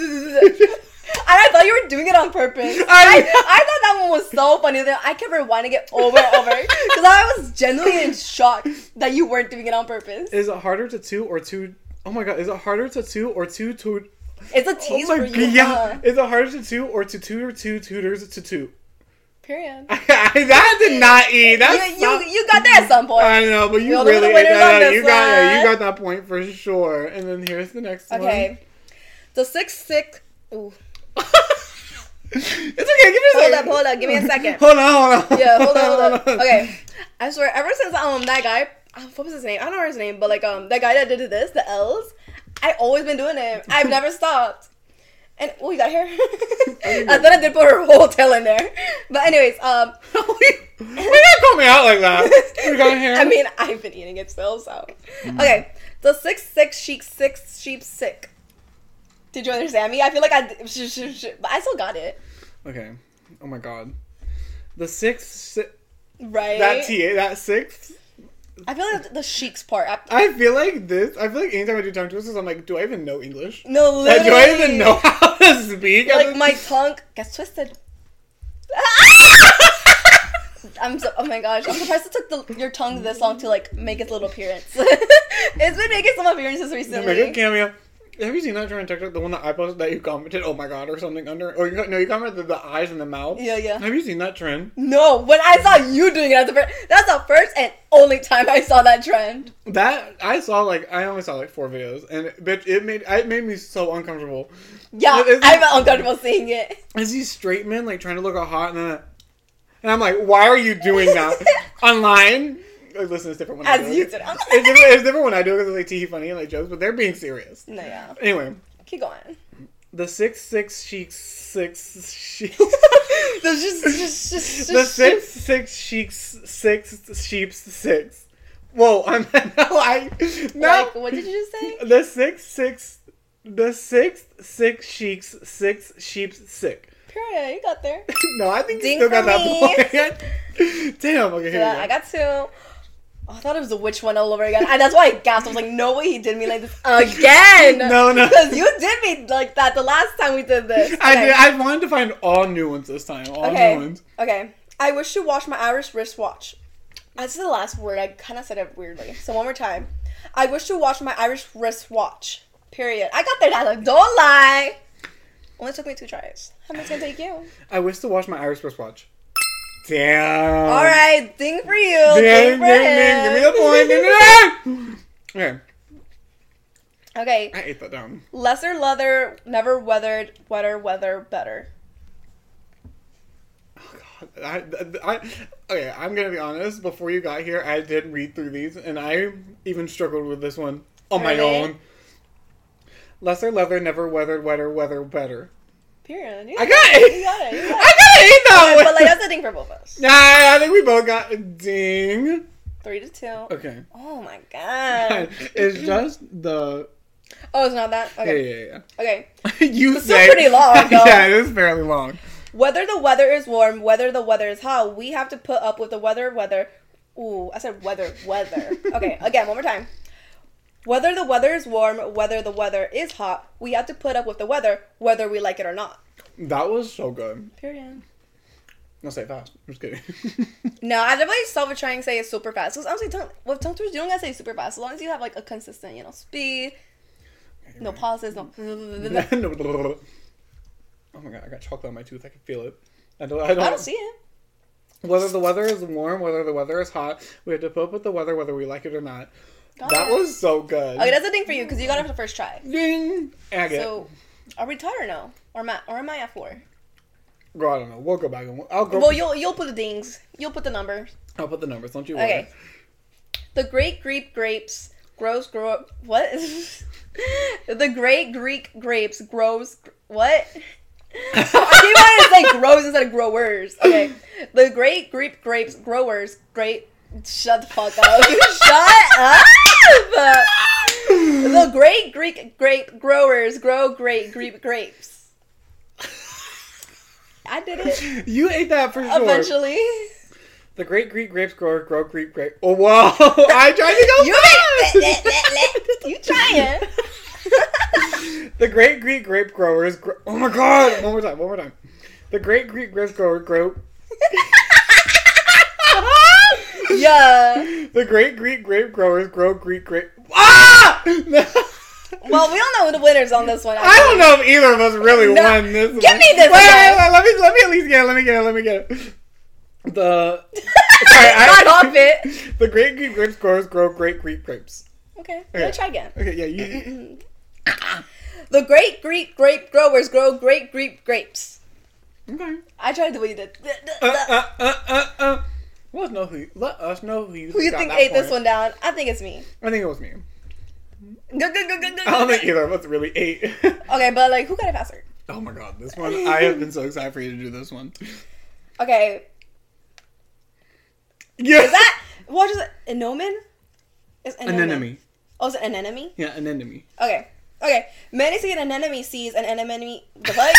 And I thought you were doing it on purpose. I, I- I thought that one was so funny that I kept rewinding it over and over because I was genuinely in shock that you weren't doing it on purpose. Is it harder to two or two? Oh my god! Is it harder to two or two to? It's a Oh tease my for god! you. Yeah. huh? Is it harder to two or to tutor two tutors to two? Period. That did not eat. That's You, not- you, you got that at some point. I know, but you We'll know really the ate winners that. on out. this You got yeah, you one. got that point for sure. And then here's the next one. Okay. The six six. Ooh. It's okay. Give me a Hold second. up, hold up. Give me a second. Hold on, hold on. Yeah, hold on, hold on. Okay. I swear, ever since um that guy, uh, what was his name? I don't know his name, but like um that guy that did this, the L's, I always been doing it. I've never stopped. And oh, you got hair. I thought I did put her whole tail in there. But anyways, um, Why not call me out like that? You got hair. I mean, I've been eating it still, so okay. The six six sheep six sheep sick. Did you understand me? I feel like I, sh- sh- sh- but I still got it. Okay. Oh my god. The sixth, si- Right? that T, that sixth. I feel like the sheiks part. I, I feel like this. I feel like anytime I do tongue twisters, I'm like, do I even know English? no, Like, literally. do I even know how to speak? Like my tongue gets twisted. I'm so, oh my gosh, I'm surprised it took the, your tongue this long to like make its little appearance. It's been making some appearances recently. Make a cameo. Have you seen that trend on TikTok? The one that I posted that you commented, "Oh my god" or something under, or you, no, you commented the eyes and the mouth. Yeah, yeah. Have you seen that trend? No, when I saw you doing it, that's the first, that's the first and only time I saw that trend. That I saw like I only saw like four videos, and bitch, it made it made me so uncomfortable. Yeah, It's- I felt uncomfortable seeing it. It's these straight men like trying to look all hot, and then, and I'm like, why are you doing that online? Like, listen, it's different when I As do you it. did. It's different, it's different when I do it because it's like tee funny and like jokes, but they're being serious. No, yeah. Anyway, Keep going. the six six sheiks six sheep. There's just, just, just, The just- six six sheiks six sheeps six. Whoa, I'm no I no. Like, what did you just say? The six six the sixth six sheiks six sheeps sick. Period. You got there. No, I think Ding you still got for that me. point. Damn. Okay, here Yeah, we go. I got two. Oh, I thought it was a witch one all over again. I, that's why I gasped. I was like, no way he did me like this again. No, no. Because you did me like that the last time we did this. I Okay. did, I wanted to find all new ones this time. All Okay. new ones. Okay. I wish to wash my Irish wristwatch. That's the last word. I kind of said it weirdly. So one more time. I wish to wash my Irish wristwatch. Period. I got there, Dada. Don't lie. Only took me two tries. How much gonna take you? I wish to wash my Irish wristwatch. Damn. All right, ding for you. Ding, Ding, ding, for ding. him. Give me the point. Give me the Okay. Okay. I ate that down. Lesser leather, never weathered, wetter, weather, better. Oh god. I, I, okay, I'm gonna be honest. Before you got here, I did read through these, and I even struggled with this one on my Really? own. Lesser leather, never weathered, wetter, weather, better. Period. You I got it. You got it. You got I it. gotta eat that Okay, one. but like that's a ding for both of us. Nah, I think we both got a ding. Three to two. Okay. Oh my god. It's just the. Oh, it's not that. Yeah, Okay. yeah, Okay. yeah. You It's still say. pretty long, though. Yeah, it is fairly long. Whether the weather is warm, whether the weather is hot, we have to put up with the weather. Weather. Ooh, I said weather. Weather. Okay. Again, one more time. Whether the weather is warm, whether the weather is hot, we have to put up with the weather, whether we like it or not. That was so good. Period. I'll say it fast. I'm just kidding. No, I definitely stop with trying to say it super fast. Because honestly, tongue, with tongue twisters, you don't gotta say super fast. As long as you have like a consistent, you know, speed, no pauses, no. Oh my god, I got chocolate on my tooth. I can feel it. I don't. I don't, I don't see it. Whether the weather is warm, whether the weather is hot, we have to put up with the weather, whether we like it or not. Got That it. was so good. Okay, that's the thing for you because you got it for the first try. Ding. And I get So, are we tied or no? Or am I, or am I at four? Girl, I don't know. We'll go back and we'll, I'll go. Well, you'll you'll put the dings. You'll put the numbers. I'll put the numbers. Don't you worry. Okay. The Great Greek grapes grows grow what? The Great Greek grapes grows what? I keep wanting to say grows instead of growers. Okay. The Great Greek grapes growers great. Shut the fuck up. Shut up. The Great Greek grape growers grow great Greek grapes. I did it. You ate that for sure. Eventually. The great Greek grapes grow grow Greek grape. Oh wow! I tried to go. You you trying? The great Greek grape growers. Grow, oh my god! One more time. One more time. The great Greek grapes grower grow. Yeah. The great Greek grape growers grow Greek grape. Ah! Well, we don't know who the winners on this one. I don't know if either of us really No. won this. Give one. me this Wait, wait, again. wait, let me let me at least get it. Let me get it. Let me get it. The sorry, Not I, off it. the great Greek grapes growers grow great Greek grapes. Okay, Okay. let's try again. Okay, yeah, you. The Great Greek grape growers grow great Greek grapes. Okay. I tried the way you did. Uh, uh, uh, uh, uh. Let us know who. Let us know who you. Who you got think that ate this point. one down? I think it's me. I think it was me. Go, go, go, go, go, I don't go. think either of us really ate. Okay, but like, who got it faster? Oh my god, this one! I have been so excited for you to do this one. Okay, Yeah. is that what is it? Anomen? Is Anemone? Oh, is it anemone? Yeah, anemone. Okay. Okay, many see an enemy sees an enemy. The fuck?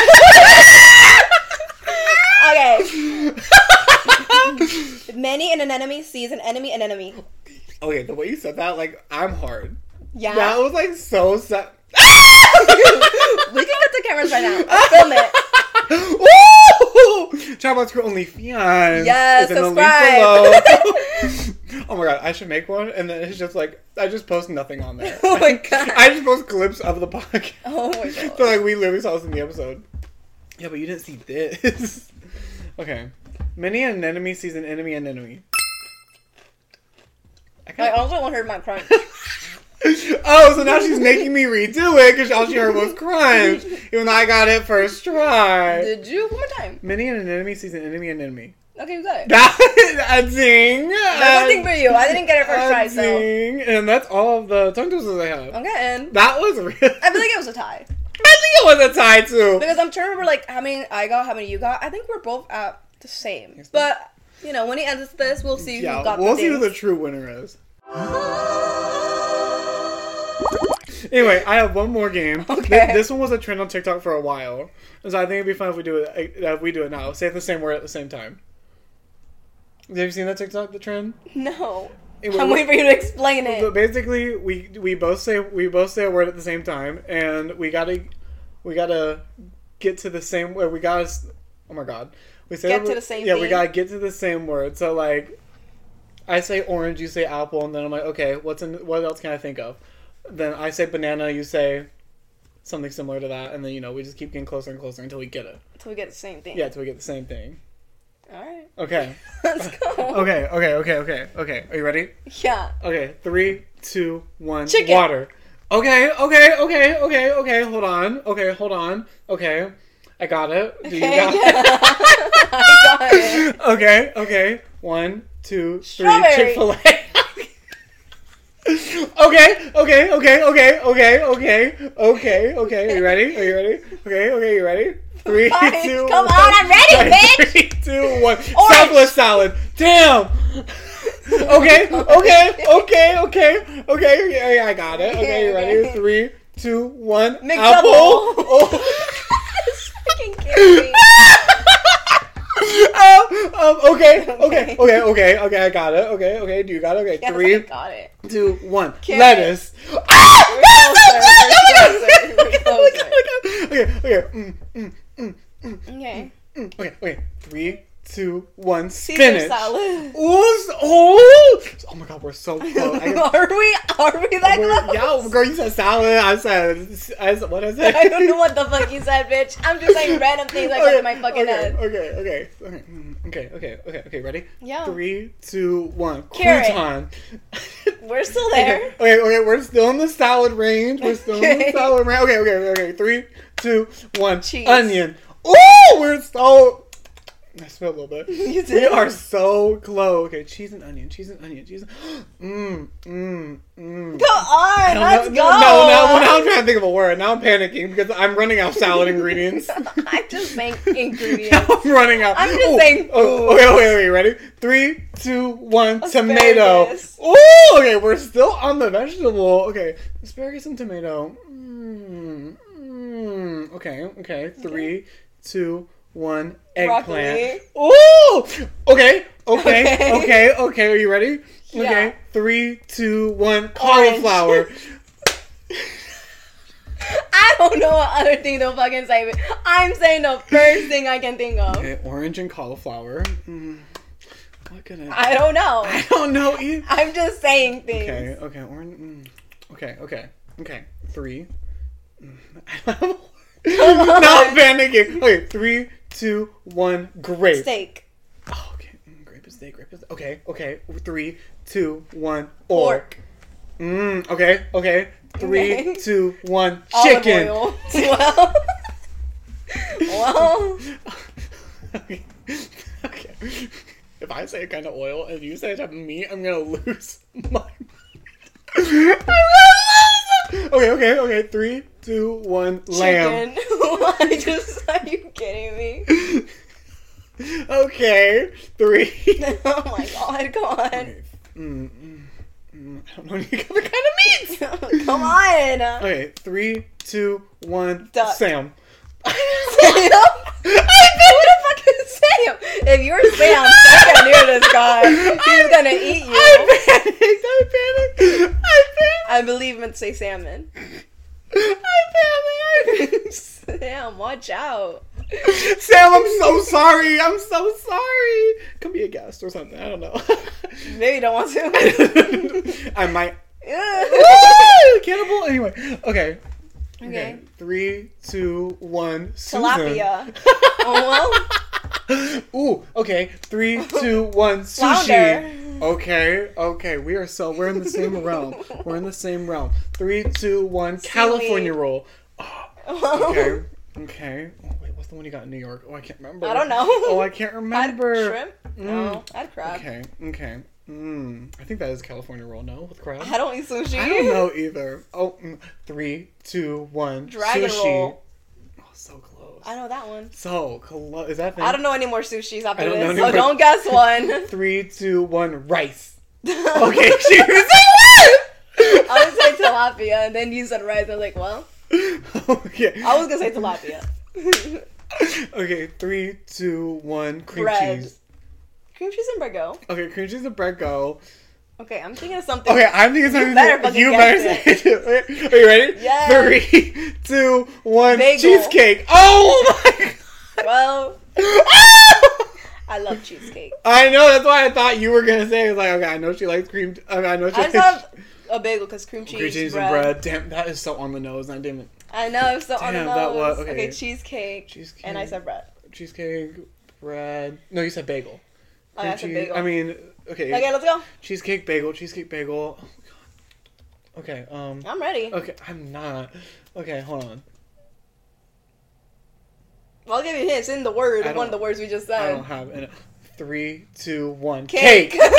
Okay. Many in an enemy sees an enemy an enemy. Okay, the way you said that, like, I'm hard. Yeah. That was, like, so sad. We can get the cameras right now. Film it. Woo! Check out our OnlyFans. Yes, It's in the subscribe. link below. Oh my god, I should make one, and then it's just like I just post nothing on there. Oh my god. I just post clips of the podcast. Oh my god. So like we literally saw this in the episode. Yeah, but you didn't see this. Okay, many an enemy sees an enemy an enemy. I, I kinda... also want to hear my crunch. Oh, so now she's making me redo it because all she heard was crunch, even though I got it first try. Did you? One more time. Many an enemy sees an enemy an enemy. Okay, you got it. That, a ding. That's a thing for you. I didn't get it first try, so. Ding. And that's all of the tongue twisters I have. Okay, and That was real. I feel like it was a tie. I think it was a tie too. Because I'm trying to remember, like, how many I got, how many you got. I think we're both at the same. But, you know, when he ends this, we'll see Yeah, who got we'll the see who things. the true winner is. Anyway, I have one more game. Okay. Th- This one was a trend on TikTok for a while, so I think it'd be fun if we do it. uh, If we do it now, say the same word at the same time. Have you seen that TikTok? The trend? No. It I'm was- waiting for you to explain So it. basically, we we both say we both say a word at the same time, and we gotta we gotta get to the same. We gotta. s- Oh my god, we say Get the- to the same Yeah, we thing? gotta get to the same word. So like, I say orange, you say apple, and then I'm like, okay, what's in? What else can I think of? Then I say banana, you say something similar to that, and then you know we just keep getting closer and closer until we get it. Until we get the same thing. Yeah, until we get the same thing. Alright. Okay. Let's go. Okay. Okay. Okay. Okay. Okay. Are you ready? Yeah. Okay, three, two, one. Chicken. Water. Okay, okay, okay, okay, okay. Hold on. Okay, hold on. Okay, I got it. Do you Okay, got yeah. I got it. Okay, okay. One, two, three. Strawberry. Chick-fil-A. Okay, okay, okay, okay, okay, okay, okay, okay. Are you ready? Are you ready? Okay, okay, you ready? Three, Fine. two, Come one. on, I'm ready, Fine. bitch. Three, two, one. Orange. Southwest salad. Damn. Okay, okay, okay, okay, okay. Yeah, I got it. Okay, you ready? Okay. Three, two, one. McDouble. Apple. Oh. It's freaking kidding me. um, um, okay, okay, okay, okay, okay, I got it. Okay, okay, do you got it? Okay, Yes, three, I got it. two, one. Carrot. Lettuce. We're Ah! closer, we're closer, we're Okay, okay, mm, mm, mm, Okay. mm. Okay, okay. Three, two, one. Caesar Spinach. salad. Oh, oh, oh my god, we're so close. I got- Are we? Are we that we're- close? yeah, girl, you said salad. I said, I said, what I said? I don't know what the fuck you said, bitch. I'm just saying random things that come to my fucking okay, head. Okay, okay, okay, mm, okay, okay, okay, okay. Ready? Yeah. Three, two, one. Carrot. Crouton. We're still there. Okay, okay, we're still in the salad range. We're still in the Okay. salad range. Okay, okay, okay, okay. Three, two, one. Cheese. Onion. Oh, we're so. I spilled a little bit. You We did. are so close. Okay, cheese and onion. Cheese and onion. Cheese. And... Mmm, mmm, mmm. Come on, let's no, go. No, no, no, now I'm trying to think of a word. Now I'm panicking because I'm running out of salad ingredients. I'm just saying Now ingredients. I'm running out. I'm just Oh, saying Oh, food. okay, okay, okay. Ready? Three, two, one. Tomato. Asparagus. Oh, okay. We're still on the vegetable. Okay, asparagus and tomato. Mmm. Mmm. Okay. Okay. Three, two, one. Eggplant. Broccoli. Oh. Okay. Okay. Okay. Okay. Okay. Are you ready? Yeah. Okay. Three, two, one. Cauliflower. I don't know what other thing to fucking say, but I'm saying the first thing I can think of. Okay. Orange and cauliflower. Mm. What could I? I don't know. I don't know either. I'm just saying things. Okay, okay, orange. Mm, okay, okay, okay. Three. Mm, I don't know. Now I'm panicking. Okay, three, two, one. Grape. Steak. Oh, okay. Mm, grape is steak. Grape is. Okay, okay. Three, two, one. Pork. Pork. Mm, okay, okay. Three, Okay. two, one. Olive Chicken. oil. Well. Well. Okay. Okay. If I say a kind of oil and you say a type of meat, I'm gonna lose my. I'm gonna lose it. Okay, okay, okay. Three, two, one. Lamb. Chicken. I just are you kidding me? Okay. Three. Oh my god, come on. Okay. Mm, mm, mm. Mm, I don't know any other kind of meats. Come on. Okay, three, two, one. Duck. Sam. Sam? Who the fuck is Sam? If you're Sam, stop near this guy. He's gonna eat you. I panicked. I panicked. I panicked. I believe him to say salmon. I panicked. I panicked. Sam, watch out. Sam, I'm so sorry. I'm so sorry. Come be a guest or something. I don't know. Maybe you don't want to. I might. Yeah. Cannibal. Anyway. Okay. Okay. Three, two, one. Susan. Tilapia. Oh well. Ooh. Okay. Three, two, one. Sushi. Flounder. Okay. Okay. We are so. We're in the same realm. We're in the same realm. Three, two, one. Seaweed. California roll. Oh, okay. Okay. Oh, wait. What's the one you got in New York? Oh, I can't remember. I don't know. Oh, I can't remember. I'd shrimp? Mm. No. I'd crab. Okay. Okay. Mm. I think that is California roll. No, with crab. I don't eat sushi. I don't know either. Oh, mm. Three, two, one. Dragon Sushi. roll. Oh, so close. I know that one. So close. Is that thing? I don't know any more sushis after I don't know this, any so more- don't guess one. Three, two, one. Rice. Okay, she was I would say tilapia, and then you said rice. I was like, well, okay. I was gonna say tilapia. Okay, three, two, one. Cream Bread. cheese. Cream cheese and bread go. Okay, cream cheese and bread go. Okay, I'm thinking of something. Okay, I'm thinking something. better fucking You guess better say it. Okay, are you ready? Yes. Three, two, one. Bagel. Cheesecake. Oh my god. Well, I love cheesecake. I know. That's why I thought you were gonna say. I was like, okay, I know she likes cream. I, mean, I know she I likes just have a bagel because cream cheese, cream cheese bread. and bread. Damn, that is so on the nose. I didn't. I know, it's so on the Damn, nose. that was- okay. okay. cheesecake, Cheesecake. and I said bread. Cheesecake, bread. No, you said bagel. Oh, I said cheese- bagel. I mean, okay. Okay, let's go. Cheesecake, bagel, cheesecake, bagel. Oh my god. Okay. Um. I'm ready. Okay, I'm not. Okay, hold on. Well, I'll give you hints in the word. I One of don't- the words we just I said. don't have any. Three, two, one. Cake. Cake.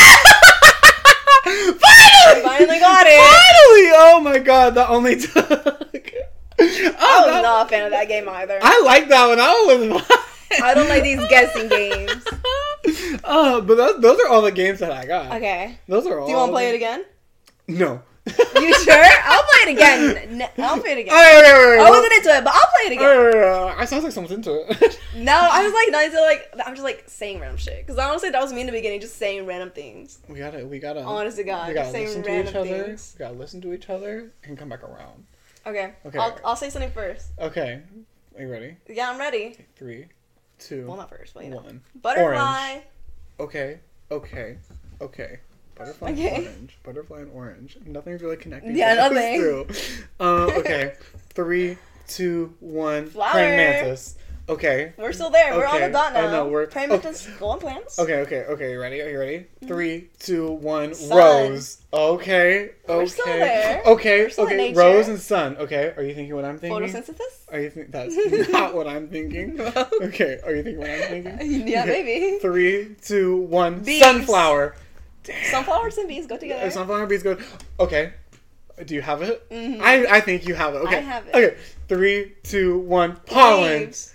I finally got it. Finally! Oh my god, that only took. Oh, I was that- not a fan of that game either. I like that one. I was. I don't like these guessing games. Uh, but that, those are all the games that I got. Okay. Those are all. Do you want to play it again? No. You sure? I'll play it again. N- I'll play it again. Wait, wait, wait, wait, I wasn't into it, but I'll play it again. Wait, wait, wait, wait. I sounds like someone's into it. No, I was like not into like I'm just like saying random shit because honestly that was me in the beginning, just saying random things. we gotta, we gotta. Honest to God, we just gotta saying listen to random each other. things. We gotta listen to each other and come back around. Okay. Okay. I'll I'll say something first. Okay. Are you ready? Yeah, I'm ready. Three, two, Well, not first, but you know. one. Butterfly. Orange. Okay. Okay. Okay. Butterfly Okay. and orange. Butterfly and orange. Nothing's really connecting. Yeah, those nothing. two. Uh, okay. Three, two, one. Flower. Praying mantis. Okay. We're still there. We're on Okay. the dot now. I know, we're- Praying oh. mantis, go on plants. Okay, okay, okay. You ready? Are you ready? Three, two, one. Sun. Rose. Okay. Okay. We're still there. Okay. We're still in okay. nature. Rose and sun. Okay. Are you thinking what I'm thinking? Photosynthesis? Are you think that's not what I'm thinking? Okay. Are you thinking what I'm thinking? Yeah, Okay. maybe. Three, two, one. Bees. Sunflower. Sunflowers and bees go together. Uh, Sunflower bees go. Okay. Do you have it? Mhm. I I think you have it. Okay. I have it. Okay. Three, two, one. Pollen. Leaves.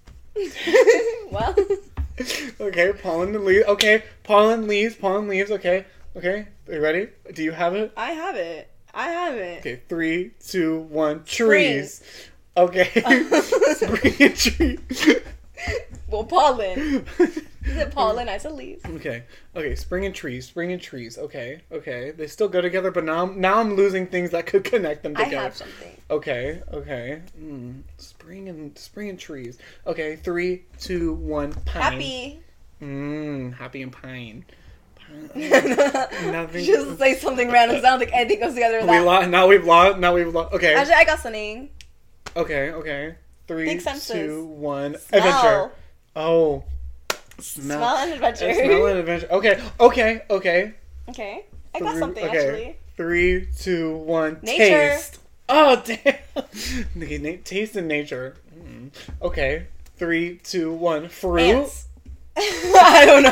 Well, Okay. Pollen and leaves. Okay. Pollen leaves. Pollen leaves. Okay. Okay. Are you ready? Do you have it? I have it. I have it. Okay. Three, two, one. Trees. Okay. Spring and tree. Well, pollen. Is it pollen? I said leaves. Okay. Okay. Spring and trees. Spring and trees. Okay. Okay. They still go together, but now I'm, now I'm losing things that could connect them I together. have something. Okay. Okay. Mm. Spring and spring and trees. Okay. Three, two, one. Pine. Happy. Mmm. Happy and pine. Pine. Nothing. Just say something random. Sounds like anything goes together with We that. lost. Now we've lost. Now we've lost. Okay. Actually, I got something. Okay. Okay. Three, Big senses. two, one. Smell. Adventure. Oh. Smell. Smell and adventure. Uh, Smell and adventure. Okay. Okay. Okay. Okay. I got Three- something okay. actually. Three, two, one. Nature. Taste. Oh damn. Okay, na- taste and nature. Mm. Okay. Three, two, one. Fruit. Ants. I don't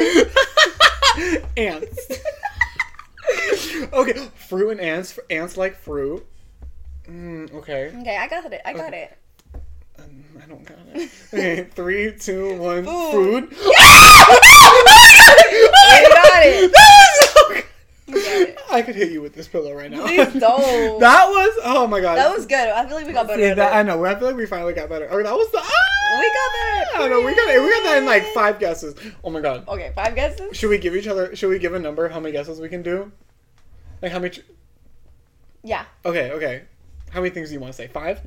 know. Ants. Okay. Fruit and ants. Ants like fruit. Mm, okay. Okay, I got it. I got Okay. it. Um, I don't got it. Okay. Three, two, one. Food. Food. You got it. That was so good. You got it. I could hit you with this pillow right now. Please don't. That was, oh my god. That was good. I feel like we got better. See, at that, it. I know. I feel like we finally got better. Okay, that was the. Ah! We got better. I know. We got it. We got that in like five guesses. Oh my god. Okay, five guesses. Should we give each other? Should we give a number? How many guesses we can do? Like how many? Tr- Yeah. okay. Okay. How many things do you want to say? Five.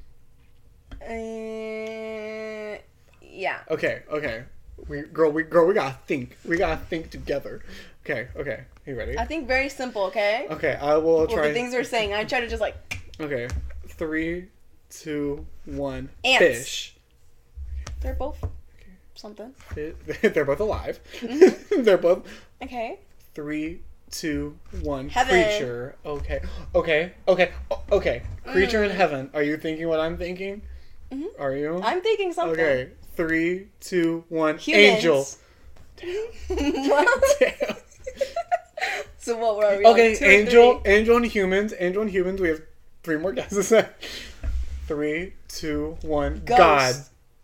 Uh, yeah. Okay. Okay. We girl. We girl. We gotta think. We gotta think together. Okay. Okay. You ready? I think very simple. Okay. Okay. I will Well, try. the things we're saying, I try to just like. Okay. Three, two, one. Ants. Fish. They're both something. Fi- They're both alive. Mm-hmm. They're both. Okay. Three, two, one. Heaven. Creature. Okay. Okay. Okay. O- Okay. Creature in Mm. heaven. Are you thinking what I'm thinking? Mhm. Are you? I'm thinking something. Okay. Three, two, one. Humans. Angel. Well, Damn. so what were we? Okay. on? Two or Angel. three? Angel and humans. Angel and humans. We have three more guesses. Three, two, one. Ghost. God.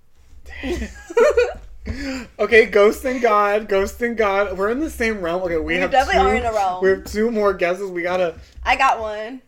Okay, ghost and God, ghost and God. We're in the same realm. Okay, we, We have definitely two, are in a realm. We have two more guesses. We gotta. I got one.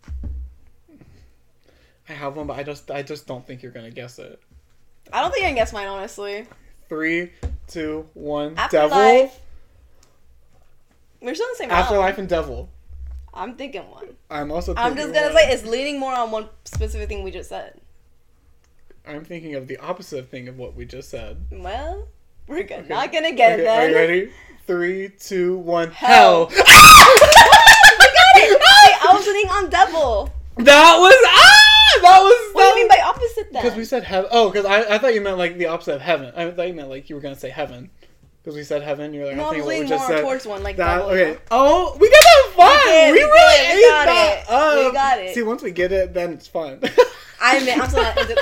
I have one, but I just, I just don't think you're gonna guess it. I don't think I can guess mine, honestly. Three, two, one. Afterlife. Devil. We're still in the same realm. Afterlife and devil. I'm thinking one. I'm also. I'm Thinking just gonna one. say it's leaning more on one specific thing we just said. I'm thinking of the opposite thing of what we just said. Well, we're good. Okay. Not gonna get Okay, it then. Are you ready? Three, two, one. Hell. Hell. We got it. Wait, I was leaning on devil. That was ah. That was. What do you mean by opposite then? Because we said heaven. Oh, because I, I thought you meant like the opposite of heaven. I thought you meant like you were gonna say heaven. Because we said heaven, you're like, No, I I'm think what we leaning just more said. towards one, like that. devil. Okay. Oh, we got that fun. did, We, we really did, we ate got that it. up. We got it. See, once we get it, then it's fun. I mean, I'm still not into the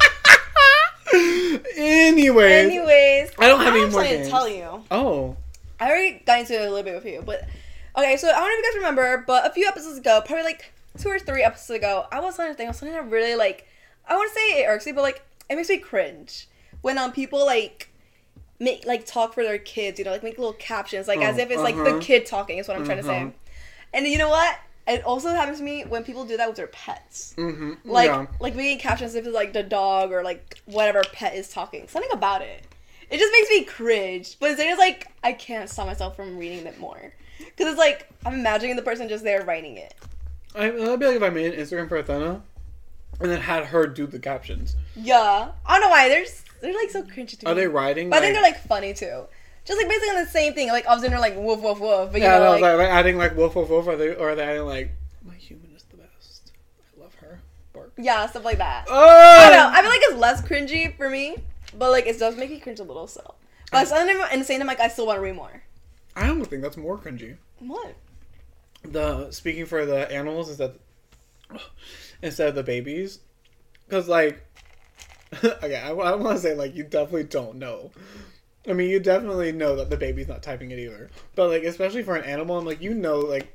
game. Anyways. Anyways, I don't have I any have more something games. to tell you. Oh. I already got into it a little bit with you, but okay. So I don't know if you guys remember, but a few episodes ago, probably like two or three episodes ago, I was saying a thing. I was something that really like. I want to say it irks me, but like it makes me cringe when um people like make like talk for their kids. You know, like make little captions, like as Oh, if it's like uh-huh. the kid talking. Is what I'm trying to Uh-huh. say. And you know what? It also happens to me when people do that with their pets. Mm-hmm. Like, yeah. like making captions if it's like the dog or like whatever pet is talking. Something about it. It just makes me cringe. But it's like, I can't stop myself from reading it more. Because it's like, I'm imagining the person just there writing it. I, that'd be like if I made an Instagram for Athena and then had her do the captions. Yeah. I don't know why. They're, they're like so cringy to me. Are they writing? But I think like- they're like funny too. Just like basically the same thing. Like obviously they're like woof woof woof. But you Yeah, know, no, like, like, like adding like woof woof woof, or, they, or are they adding like, my human is the best. I love her. Bark. yeah, stuff like that. Oh! I don't know. I feel like it's less cringy for me. But like it does make me cringe a little so. But at the same time, like I still want to read more. I almost think that's more cringy. What? The speaking for the animals instead instead of the babies, because like, okay, I, I want to say like you definitely don't know. I mean, you definitely know that the baby's not typing it either. But like, especially for an animal, I'm like, you know, like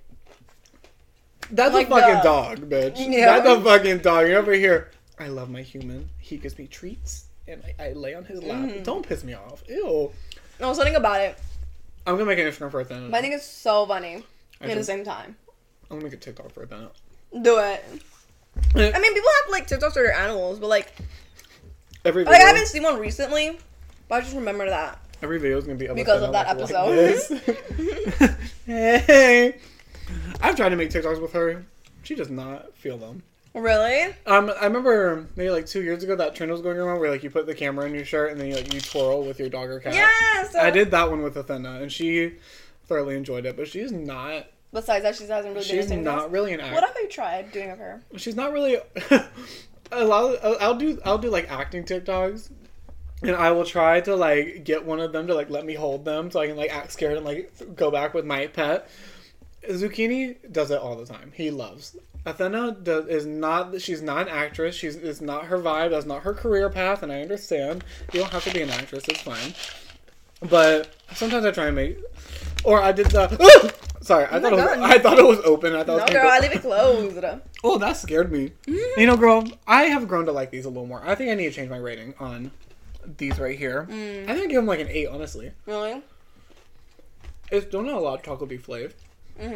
that's Like a fucking the- dog, bitch. Yeah. That's a fucking dog. You're over here. I love my human. He gives me treats, and I, I lay on his lap. Mhm. Don't piss me off. Ew. No, something about it. I'm gonna make an Instagram for Athena. But I think it's so funny I at the should- same time. I'm gonna make a TikTok for Athena. Do it. I mean, people have like TikToks for their animals, but like, Every like I video- haven't seen one recently. But I just remember that. Every video is gonna be Because of that like episode. this. Hey, I've tried to make TikToks with her. She does not feel them. Really? Um, I remember maybe like two years ago that trend was going around where like you put the camera in your shirt and then you like you twirl with your dog or cat. Yeah. So I did that one with Athena and she thoroughly enjoyed it, but she's not. Besides that, she hasn't really. She's done not really an What actor. have you tried doing with her? She's not really. A lot. Of, I'll do. I'll do like acting TikToks. And I will try to like get one of them to like let me hold them so I can like act scared and like go back with my pet. Zucchini does it all the time. He loves. Athena does, is not. She's not an actress. She's. It's not her vibe. That's not her career path. And I understand. You don't have to be an actress. It's fine. But sometimes I try and make. Or I did the. Sorry, I Oh thought my it was. God. I thought it was open. I thought. No, it was girl, gonna I go- leave it closed. Oh, that scared me. You know, girl, I have grown to like these a little more. I think I need to change my rating on these right here. Mm. I think I give them like an eight, honestly. Really? It's still not a lot of chocolate beef flavored. Mm-hmm.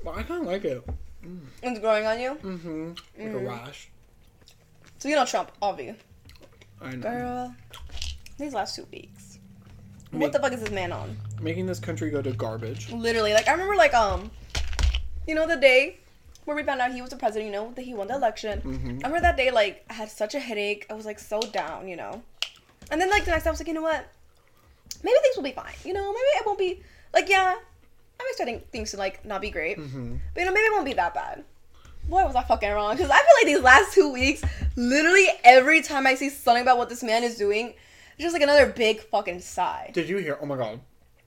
Well, I kind of like it. It's growing on you? Mm-hmm. Like Mm. a rash. So you know Trump, obviously. I know. Girl, these last two weeks. Make- What the fuck is this man on? Making this country go to garbage. Literally, like I remember, like um, you know, the day where we found out he was the president. You know, that he won the election. Mm-hmm. I remember that day, like I had such a headache. I was like so down, you know. And then like the next day, I was like, you know what? Maybe things will be fine. You know, maybe it won't be like yeah. I'm expecting things to like not be great, Mm-hmm. but you know, maybe it won't be that bad. Boy, was I fucking wrong. Because I feel like these last two weeks, literally every time I see something about what this man is doing, it's just like another big fucking sigh. Did you hear? Oh my god.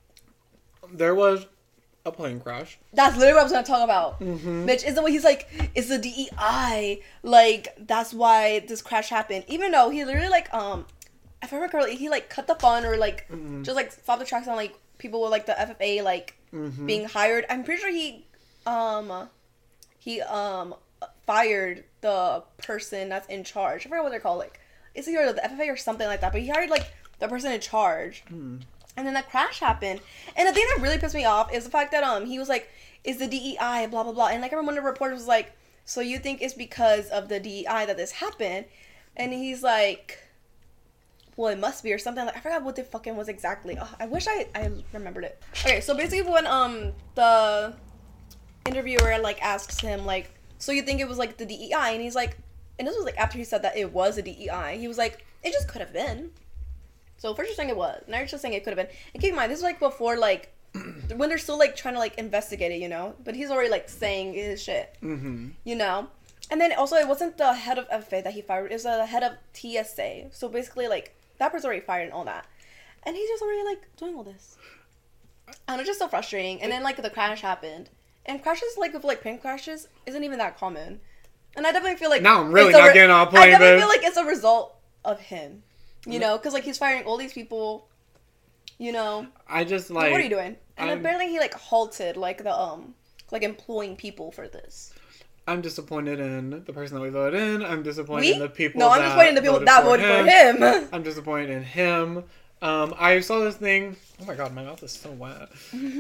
There was a plane crash. That's literally what I was gonna talk about. Mm-hmm. Bitch, is the way he's like, it's the D E I. Like, that's why this crash happened. Even though he literally like, um, if I remember correctly, he like cut the fund or like Mm-hmm. just like stopped the tracks on like people with like the F F A like Mm-hmm. being hired. I'm pretty sure he, um, he um fired the person that's in charge. I forgot what they're called. Like, it's either the F F A or something like that. But he hired like the person in charge. Mm. And then that crash happened. And the thing that really pissed me off is the fact that um he was like, "Is the D E I blah blah blah?" And like I remember one of the reporters was like, "So you think it's because of the D E I that this happened?" And he's like, "Well, it must be," or something. Like I forgot what the fucking was exactly. Oh, I wish I I remembered it. Okay, so basically when um the interviewer like asks him like, "So you think it was like the D E I?" And he's like, and this was like after he said that it was a D E I. He was like, "It just could have been." So first you're saying it was, now you're just saying it could have been. And keep in mind, this is like before like when they're still like trying to like investigate it, you know. But he's already like saying his shit, Mm-hmm. you know. And then also it wasn't the head of F A that he fired; it was the head of T S A. So basically, like that person's already fired and all that, and he's just already like doing all this. And it's just so frustrating. And then like the crash happened, and crashes like with like plane crashes isn't even that common. And I definitely feel like Now I'm really it's a not re- getting on a I plane, definitely babe. feel like it's a result of him. You know, because like he's firing all these people. You know, I just like, like. what are you doing? And I'm- apparently he like halted like the um like employing people for this. I'm disappointed in the person that we voted in. I'm disappointed We? in the people. No, I'm that disappointed in the people voted that for voted him. for him. I'm disappointed in him. Um, I saw this thing. Oh my god, my mouth is so wet.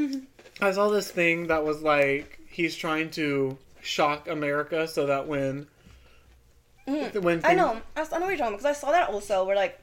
I saw this thing that was like he's trying to shock America so that when Mhm. when I things- know. I, I know what you're talking about because I saw that also. Where like,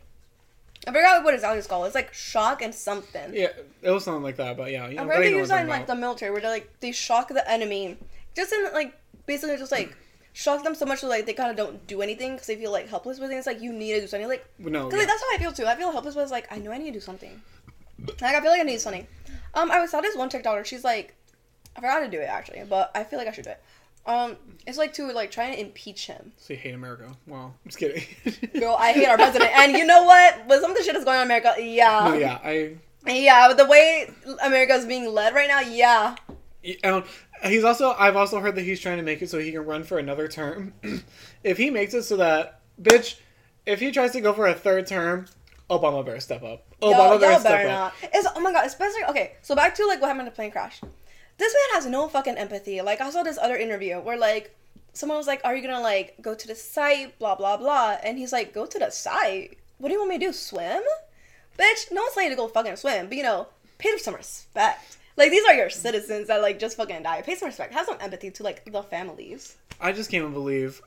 I forgot what exactly it's called. It's like shock and something. Yeah, it was something like that. But yeah, you know, I've they heard they know use what that I'm in talking like the about. military where they like they shock the enemy, just in like basically just like shock them so much that like they kind of don't do anything because they feel like helpless with it. It's like you need to do something. Like No, because yeah. like, that's how I feel too. I feel helpless, but it's like I know I need to do something. Like I feel like I need something. Um, I saw this one TikToker. where she's like, I forgot to do it actually, but I feel like I should do it. Um, it's like to like try and impeach him. So you hate America? Wow, I'm just kidding. Girl, I hate our president, and you know what? With some of the shit that's going on in America, yeah, No, yeah, I. yeah. With the way America is being led right now, yeah. Um, he's also. I've also heard that he's trying to make it so he can run for another term. If he makes it so that, bitch, if he tries to go for a third term, Obama better step up. Obama Y'all, better y'all step better up. not. It's oh my god, especially okay. So back to like what happened in the plane crash. This man has no fucking empathy. Like I saw this other interview where like someone was like, "Are you gonna like go to the site?" Blah blah blah, and he's like, "Go to the site? What do you want me to do? Swim? Bitch, no one's telling you to go fucking swim, but you know, pay them some respect. Like these are your citizens that like just fucking die. Pay some respect. Have some empathy to like the families." I just can't believe.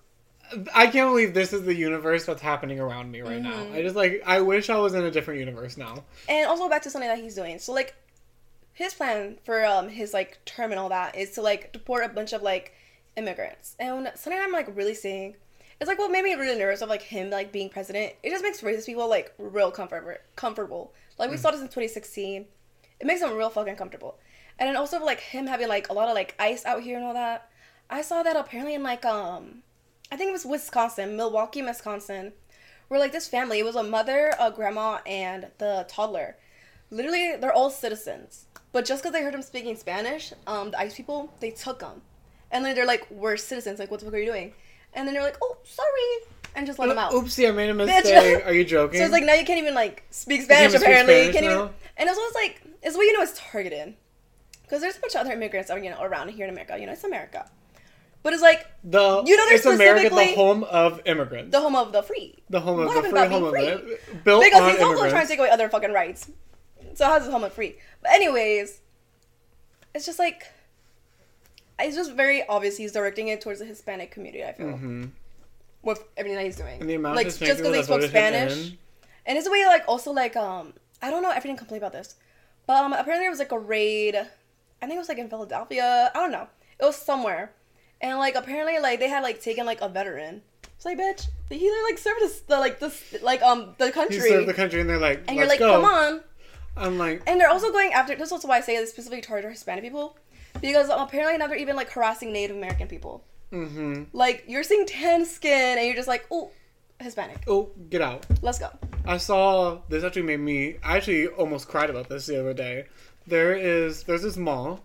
I can't believe this is the universe that's happening around me right Mm-hmm. now. I just like. I wish I was in a different universe now. And also back to something that he's doing. So like his plan for um his like term and all that is to like deport a bunch of like immigrants. And something I'm like really seeing it's like what made me really nervous of like him like being president. It just makes racist people like real comfort comfortable. Like we saw this in twenty sixteen. It makes them real fucking comfortable. And then also like him having like a lot of like ice out here and all that. I saw that apparently in like um I think it was Wisconsin, Milwaukee, Wisconsin, where like this family, it was a mother, a grandma, and the toddler. Literally, they're all citizens. But just because they heard him speaking Spanish, um, the ICE people, they took them. And then they're like, we're citizens, like, what the fuck are you doing? And then they're like, oh, sorry, and just let them out. Oopsie, I made a mistake. Are you joking? So it's like, now you can't even, like, speak Spanish, even speak apparently. Spanish you can't now? even... And also, it's like, it's what you know it's targeted. Because there's a bunch of other immigrants, you know, around here in America. You know, it's America. But it's like, the you know, they're it's America, the specifically- home of immigrants. the home of the free. The home of What the happened free, about home of being it. Built Because on he's also immigrants. trying to take away other fucking rights. So how's his home free? But anyways, it's just like, it's just very obvious he's directing it towards the Hispanic community, I feel. Mm-hmm. With everything that he's doing. And the amount like, of just because they spoke Spanish. And it's a way, like, also, like, um, I don't know everything completely about this. But um, apparently there was, like, a raid. I think it was, like, in Philadelphia. I don't know. It was somewhere. And, like, apparently, like, they had, like, taken, like, a veteran. It's like, bitch, he literally, like, served this, the, like, this, like, um, the country. He served the country, and they're like, and you're let's like, go. come on. I'm like... And they're also going after, this is also why I say this specifically target Hispanic people. Because um, apparently now they're even, like, harassing Native American people. Mm-hmm. Like, you're seeing tan skin, and you're just like, ooh, Hispanic. Oh, get out. Let's go. I saw, this actually made me, I actually almost cried about this the other day. There is, there's this mall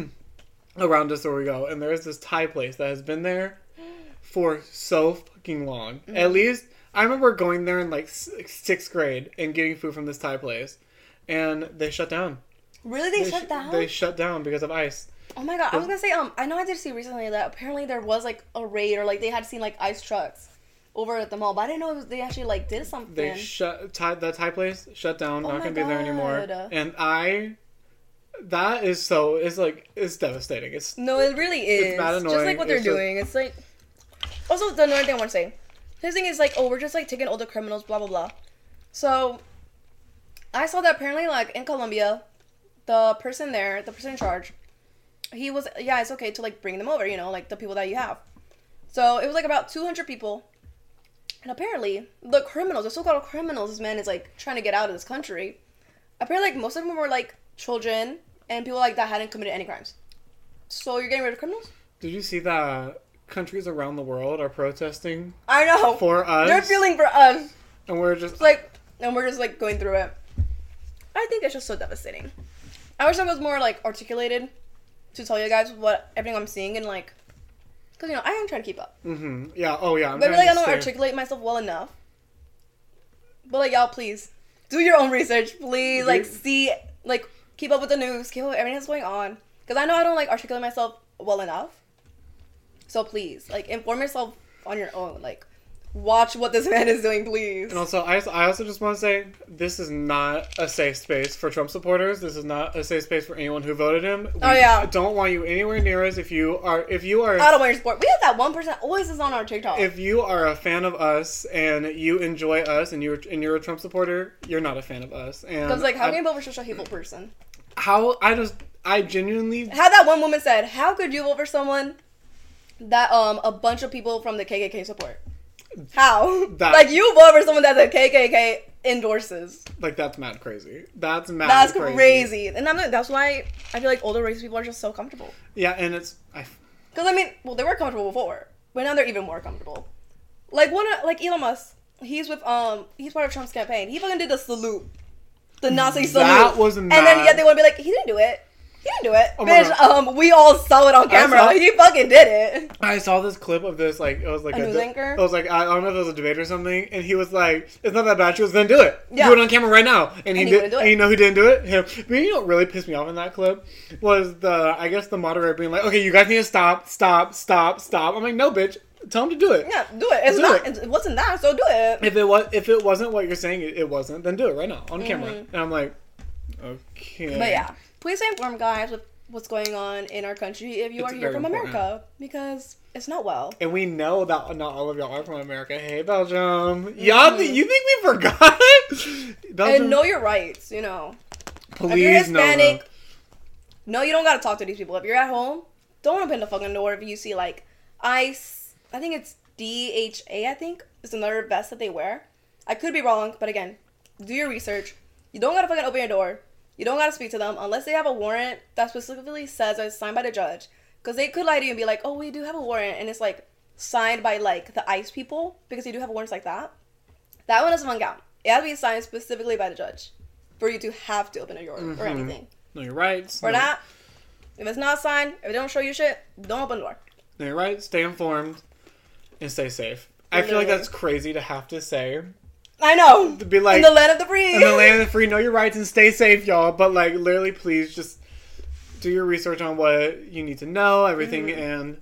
around us where we go, and there is this Thai place that has been there for so fucking long. Mm-hmm. At least, I remember going there in like sixth grade and getting food from this Thai place, and they shut down. Really? They, they shut sh- down? They shut down because of ICE. Oh my god, I was gonna say, um, I know I did see recently that apparently there was like a raid, or like they had seen like ICE trucks over at the mall, but I didn't know it was, they actually like did something. They shut, Thai, the Thai place shut down, oh not gonna be there anymore. God. And I... That is so, it's like, it's devastating. It's No, it really is. It's bad annoying. Just like what they're It's just- doing. It's like... Also, the annoying thing I want to say. His thing is like, oh, we're just like taking all the criminals, blah, blah, blah. So, I saw that apparently like in Colombia, the person there, the person in charge, he was, yeah, it's okay to like bring them over, you know, like the people that you have. So, it was like about two hundred people. And apparently, the criminals, the so-called criminals, this man is like trying to get out of this country. Apparently, like most of them were like children and people like that hadn't committed any crimes. So you're getting rid of criminals? Did you see that countries around the world are protesting I know. for us? They're feeling for us. And we're just... It's like, and we're just like going through it. I think it's just so devastating. I wish I was more like articulated to tell you guys what everything I'm seeing and like, because you know I am trying to keep up. Mm-hmm. Yeah. Oh yeah. I'm but trying really, to I don't stay- articulate myself well enough. But like, y'all, please do your own research, please. Like, see, like, keep up with the news, keep up with everything that's going on. Because I know I don't like articulate myself well enough. So please, like, inform yourself on your own. Like, watch what this man is doing, please. And also, I, I also just want to say, this is not a safe space for Trump supporters. This is not a safe space for anyone who voted him. We Oh, yeah. don't want you anywhere near us if you are, if you are, I don't want your support. We have that one percent always is on our TikTok. if you are a fan of us and you enjoy us and you're, and you're a Trump supporter, you're not a fan of us. And Because, like, how I, can you vote for such a hateful person? how, I just, I genuinely, How that one woman said, how could you vote for someone that um a bunch of people from the K K K support? How? That- like, you vote for someone that the K K K endorses. like, that's mad crazy. That's mad That's crazy. crazy. And I'm, that's why I feel like older racist people are just so comfortable. Yeah, and it's, I, Because, I mean, well, they were comfortable before. But now they're even more comfortable. Like, one of, like, Elon Musk, he's with, um, he's part of Trump's campaign. He fucking did the salute. The Nazi salute. That was And mad. then yet they want to be like, he didn't do it. He didn't do it. Oh my Bitch, um, we all saw it on camera. saw- He fucking did it. I saw this clip of this, like, it was like A news anchor? It was like, I don't know if it was a debate or something, and he was like, it's not that bad, she was then do it. Yeah. Do it on camera right now. And, he, And he did, wouldn't do it. and you know who didn't do it? Him. But you know what really pissed me off in that clip? Was the, I guess the moderator being like, okay, you guys need to stop, stop, stop, stop. I'm like, no, bitch, tell him to do it. Yeah, do it. It's Do not, it. it wasn't that, so do it. If it was, if it wasn't what you're saying it, it wasn't, then do it right now, on camera. Mm-hmm. And I'm like, okay. But yeah, please stay informed, guys, with what's going on in our country if you It's are here very from important. America. Because it's not well. And we know that not all of y'all are from America. Hey, Belgium. Y'all, th- you think we forgot? Belgium, And know your rights, you know. please if you're know them. Hispanic, no, you don't gotta talk to these people. If you're at home, don't open the fucking door if you see, like, ICE, I think it's D H A, I think, is another vest that they wear. I could be wrong, but again, do your research. You don't gotta fucking open your door. You don't gotta speak to them unless they have a warrant that specifically says it's signed by the judge. Because they could lie to you and be like, oh, we do have a warrant, and it's, like, signed by, like, the ICE people, because they do have warrants like that. That one doesn't count. It has to be signed specifically by the judge for you to have to open a door Mm-hmm. or anything. Know your rights. Or know, not. If it's not signed, if they don't show you shit, don't open the door. Know your rights, stay informed, and stay safe. I feel like Literally. that's crazy to have to say. I know. To be like, in the land of the free. in the land of the free, know your rights and stay safe, y'all. But, like, literally, please just do your research on what you need to know, everything, Mm-hmm. and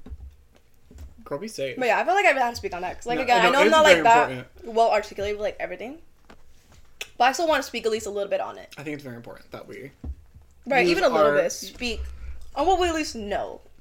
girl, be safe. But yeah, I feel like I have to speak on that. Because, like, No, again, no, I know I'm it's not, very like, that important. well articulated with, like, everything. But I still want to speak at least a little bit on it. I think it's very important that we Right, use even a little our- bit. Speak on what we at least know.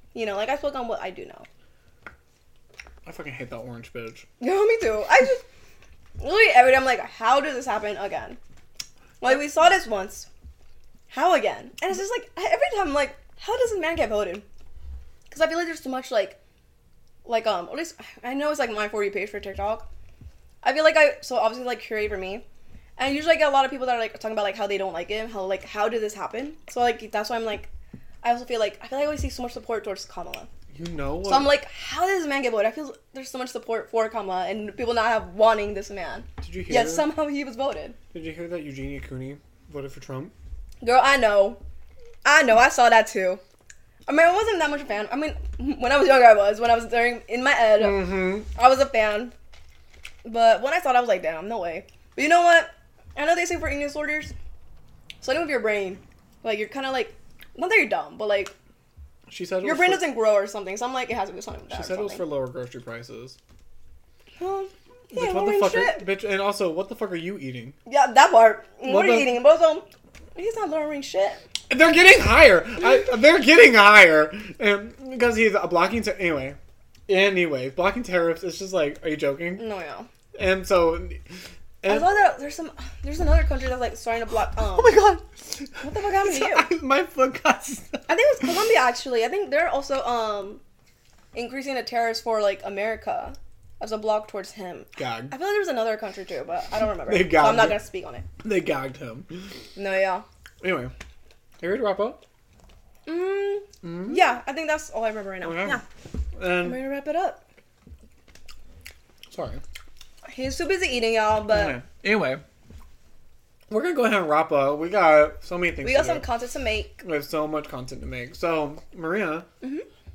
You know, like I spoke on what I do know. I fucking hate that orange bitch. You know, me too. I just literally every day I'm like, how did this happen again? Like we saw this once. How again? And it's just like every time I'm like, how does this man get voted? Because I feel like there's too much like, like um, at least I know it's like my For You page for TikTok. I feel like I so obviously like curate for me, and usually I get a lot of people that are like talking about like how they don't like him, how like how did this happen? So like that's why I'm like, I also feel like I feel like I always see so much support towards Kamala. You know what? So I'm like, how does this man get voted? I feel there's so much support for Kamala and people not have wanting this man. Did you hear? Yet somehow he was voted. Did you hear that Eugenia Cooney voted for Trump? Girl, I know. I know. I saw that too. I mean, I wasn't that much a fan. I mean, when I was younger, I was. When I was during in my ed, Mm-hmm. I was a fan. But when I saw it, I was like, damn, no way. But you know what? I know they say for eating disorders, something with your brain, like you're kind of like, not that you're dumb, but like She said it your was brain for, doesn't grow or something. So I'm like, it has to be something with that. She or said it was for something. lower grocery prices. Well, yeah, Bitch, what the lowering fuck, shit. are, bitch? And also, what the fuck are you eating? Yeah, that part. What, What are you the- eating? But also, he's not lowering shit. They're getting higher. I, they're getting higher, and because he's a blocking. Ter- anyway, anyway, blocking tariffs. It's just like, are you joking? No, yeah. And so, I and, saw that there's some, there's another country that's like starting to block. Um, oh my god, What the fuck happened to you? my foot got. stuck. I think it was Colombia actually. I think they're also um increasing the tariffs for like America as a block towards him. Gag. I feel like there was another country too, but I don't remember. They So got I'm not it. gonna speak on it. They gagged him. No, yeah. Anyway, are you ready to wrap up? Mm, Mm-hmm. yeah, I think that's all I remember right now. Okay. Yeah, I'm And ready to wrap it up. sorry. He's too busy eating, y'all, but Anyway, anyway, we're gonna go ahead and wrap up. We got so many things. we got to some do. content to make. We have so much content to make. So, Maria, Mm-hmm.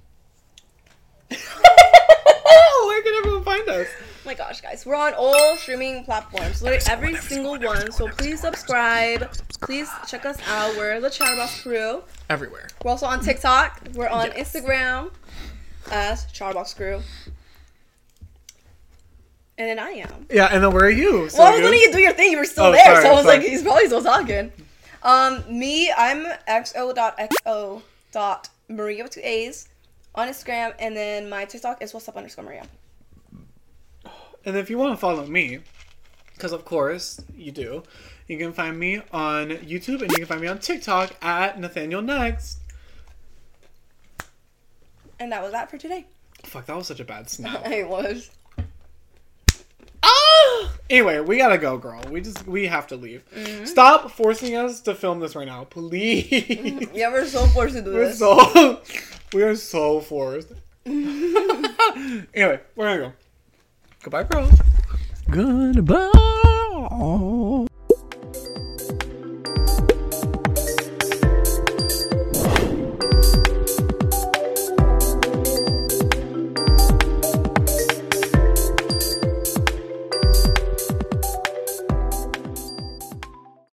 where can everyone find us? Oh my gosh, guys, we're on all streaming platforms, literally every single one. So please subscribe. Please check us out. We're the Chatterbox Crew. Everywhere. We're also on TikTok. We're on Yes. Instagram as Chatterbox Crew. And then I am. Yeah, and then where are you? So Well, I was good? letting you do your thing. You were still Oh, there, sorry, so I was sorry. like, he's probably still talking. Um, me, I'm xo.xo dot Maria with two A's on Instagram, and then my TikTok is what's up underscore Maria. And if you want to follow me, because of course you do, you can find me on YouTube and you can find me on TikTok at Nathaniel Next. And that was that for today. Fuck, that was such a bad snap. It was. Ah! Anyway, we gotta go, girl. We just we have to leave. Mm-hmm. Stop forcing us to film this right now, please. Yeah, we're so forced to do We're this. so we are so forced. Anyway, we're gonna go. Goodbye, bro. Goodbye.